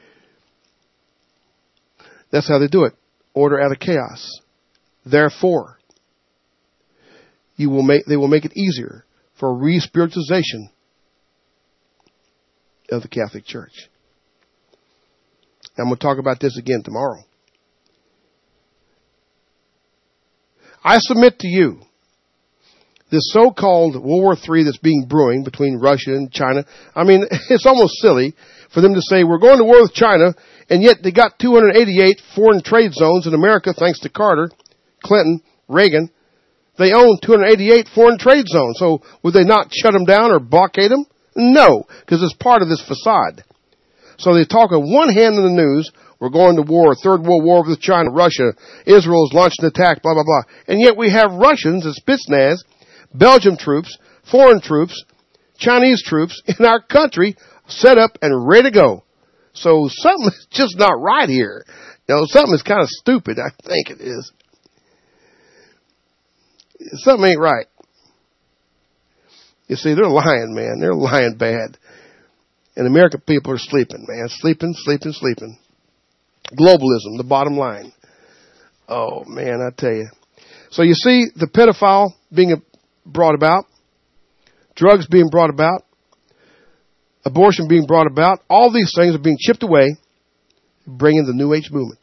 That's how they do it. Order out of chaos. Therefore, they will make it easier for re-spiritualization of the Catholic Church. I'm going to talk about this again tomorrow. I submit to you, this so-called World War III that's being brewing between Russia and China, I mean, it's almost silly for them to say, we're going to war with China, and yet they got 288 foreign trade zones in America, thanks to Carter. Clinton, Reagan, they own 288 foreign trade zones. So would they not shut them down or blockade them? No, because it's part of this facade. So they talk on one hand in the news, we're going to war, third world war with China, Russia, Israel's launched an attack, blah, blah, blah. And yet we have Russians and Spetsnaz, Belgium troops, foreign troops, Chinese troops in our country set up and ready to go. So something is just not right here. You know, something is kind of stupid. I think it is. Something ain't right. You see, they're lying, man. They're lying bad. And American people are sleeping, man. Sleeping. Globalism, the bottom line. Oh, man, I tell you. So you see the pedophile being brought about, drugs being brought about, abortion being brought about. All these things are being chipped away, bringing the New Age movement.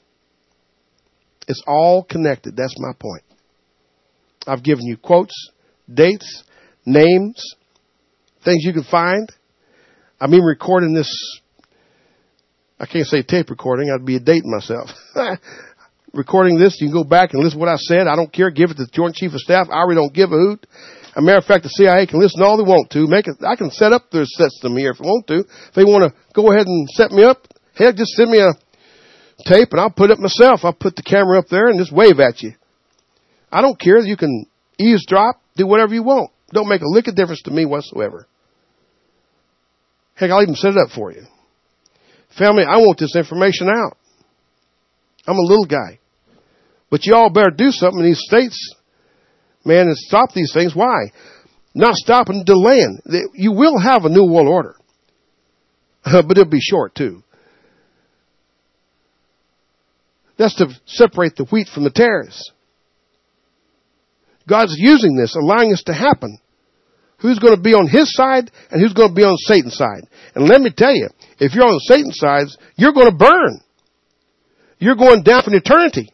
It's all connected. That's my point. I've given you quotes, dates, names, things you can find. I'm even recording this. I can't say tape recording. I'd be dating myself. Recording this, you can go back and listen to what I said. I don't care. Give it to the Joint Chief of Staff. I really don't give a hoot. As a matter of fact, the CIA can listen all they want to. I can set up their system here if they want to. If they want to go ahead and set me up, heck, just send me a tape and I'll put it myself. I'll put the camera up there and just wave at you. I don't care. You can eavesdrop, do whatever you want. Don't make a lick of difference to me whatsoever. Heck, I'll even set it up for you. Family, I want this information out. I'm a little guy. But you all better do something in these states, man, and stop these things. Why? Not stopping, delaying. You will have a new world order. But it'll be short, too. That's to separate the wheat from the tares. God's using this, allowing this to happen. Who's going to be on his side and who's going to be on Satan's side? And let me tell you, if you're on Satan's side, you're going to burn. You're going down for eternity.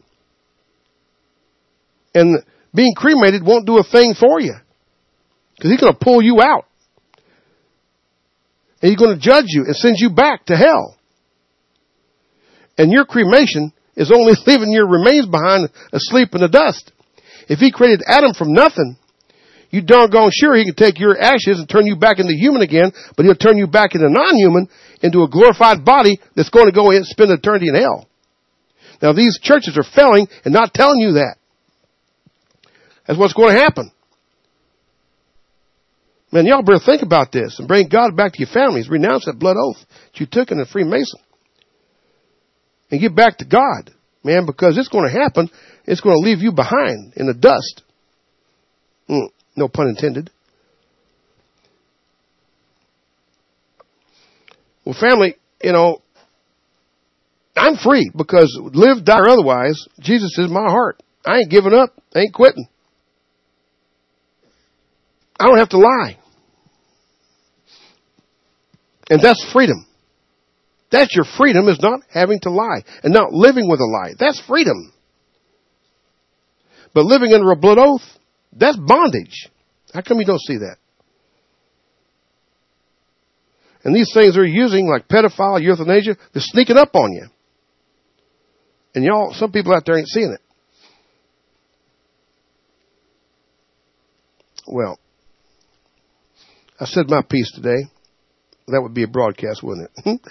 And being cremated won't do a thing for you. Because he's going to pull you out. And he's going to judge you and send you back to hell. And your cremation is only leaving your remains behind asleep in the dust. If he created Adam from nothing, you doggone sure he can take your ashes and turn you back into human again, but he'll turn you back into non-human, into a glorified body that's going to go in and spend eternity in hell. Now these churches are failing and not telling you that. That's what's going to happen. Man, y'all better think about this and bring God back to your families. Renounce that blood oath that you took in the Freemason. And get back to God, man, because it's going to happen. It's going to leave you behind in the dust. No pun intended. Well, family, you know, I'm free because live, die, or otherwise, Jesus is my heart. I ain't giving up. I ain't quitting. I don't have to lie. And that's freedom. That's your freedom, is not having to lie and not living with a lie. That's freedom. But living under a blood oath, that's bondage. How come you don't see that? And these things they're using, like pedophile, euthanasia, they're sneaking up on you. And y'all, some people out there ain't seeing it. Well, I said my piece today. That would be a broadcast, wouldn't it?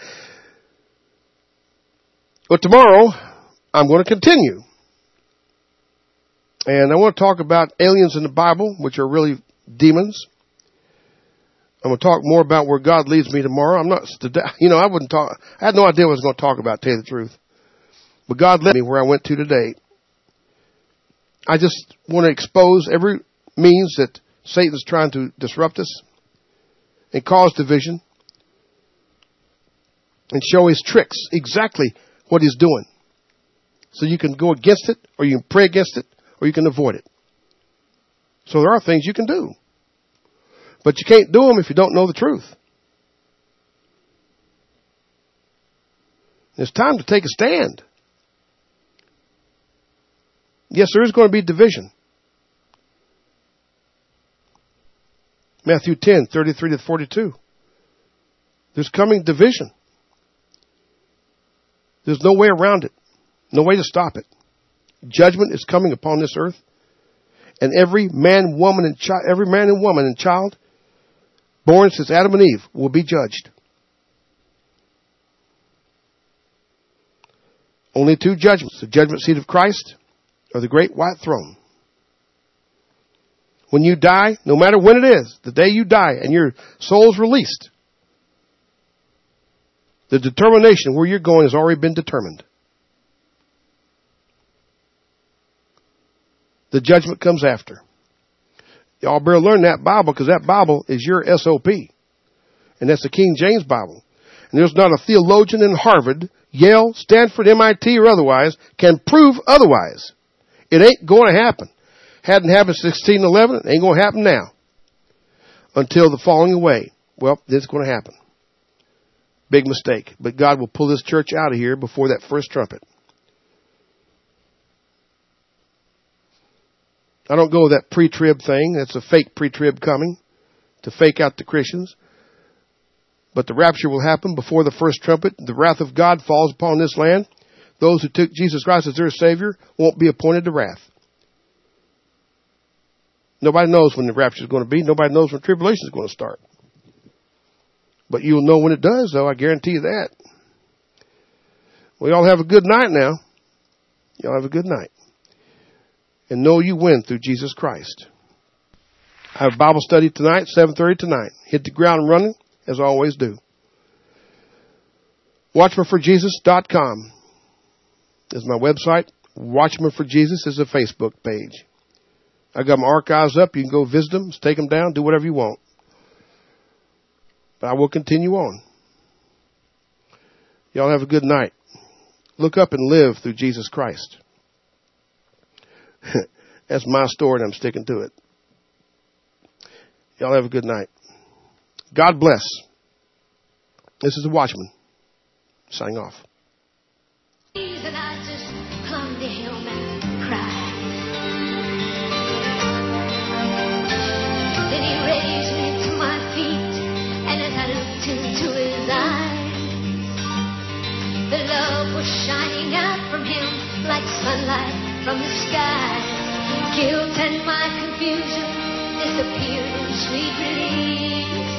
But tomorrow, I'm going to continue. And I want to talk about aliens in the Bible, which are really demons. I'm going to talk more about where God leads me tomorrow. I had no idea what I was going to talk about, to tell you the truth. But God led me where I went to today. I just want to expose every means that Satan's trying to disrupt us and cause division and show his tricks, exactly what he's doing. So you can go against it, or you can pray against it, or you can avoid it. So there are things you can do. But you can't do them if you don't know the truth. It's time to take a stand. Yes, there is going to be division. Matthew 10:33-42. There's coming division. There's no way around it. No way to stop it. judgment is coming upon this earth. And every man, woman, and child born since Adam and Eve will be judged. Only two judgments, the judgment seat of Christ or the great white throne. When you die, no matter when it is, the day you die and your soul's released, the determination where you're going has already been determined. The judgment comes after. Y'all better learn that Bible, because that Bible is your SOP. And that's the King James Bible. And there's not a theologian in Harvard, Yale, Stanford, MIT, or otherwise can prove otherwise. It ain't going to happen. Hadn't happened since 1611. It ain't going to happen now. Until the falling away. Well, it's going to happen. Big mistake. But God will pull this church out of here before that first trumpet. I don't go with that pre-trib thing. That's a fake pre-trib coming to fake out the Christians. But the rapture will happen before the first trumpet. The wrath of God falls upon this land. Those who took Jesus Christ as their Savior won't be appointed to wrath. Nobody knows when the rapture is going to be. Nobody knows when tribulation is going to start. But you'll know when it does, though. I guarantee you that. Well, y'all have a good night now. Y'all have a good night. And know you win through Jesus Christ. I have Bible study tonight, 7:30 tonight. Hit the ground running, as I always do. WatchmanForJesus.com is my website. Watchman for Jesus is a Facebook page. I got my archives up. You can go visit them, take them down, do whatever you want. But I will continue on. Y'all have a good night. Look up and live through Jesus Christ. That's my story, and I'm sticking to it. Y'all have a good night. God bless. This is the Watchman. Signing off. And I just clung to him and cried. Then he raised me to my feet, and as I looked into his eyes, the love was shining out from him like sunlight from the sky. Guilt and my confusion disappeared in sweet release,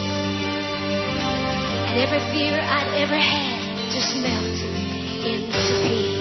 and every fear I'd ever had just melted into peace.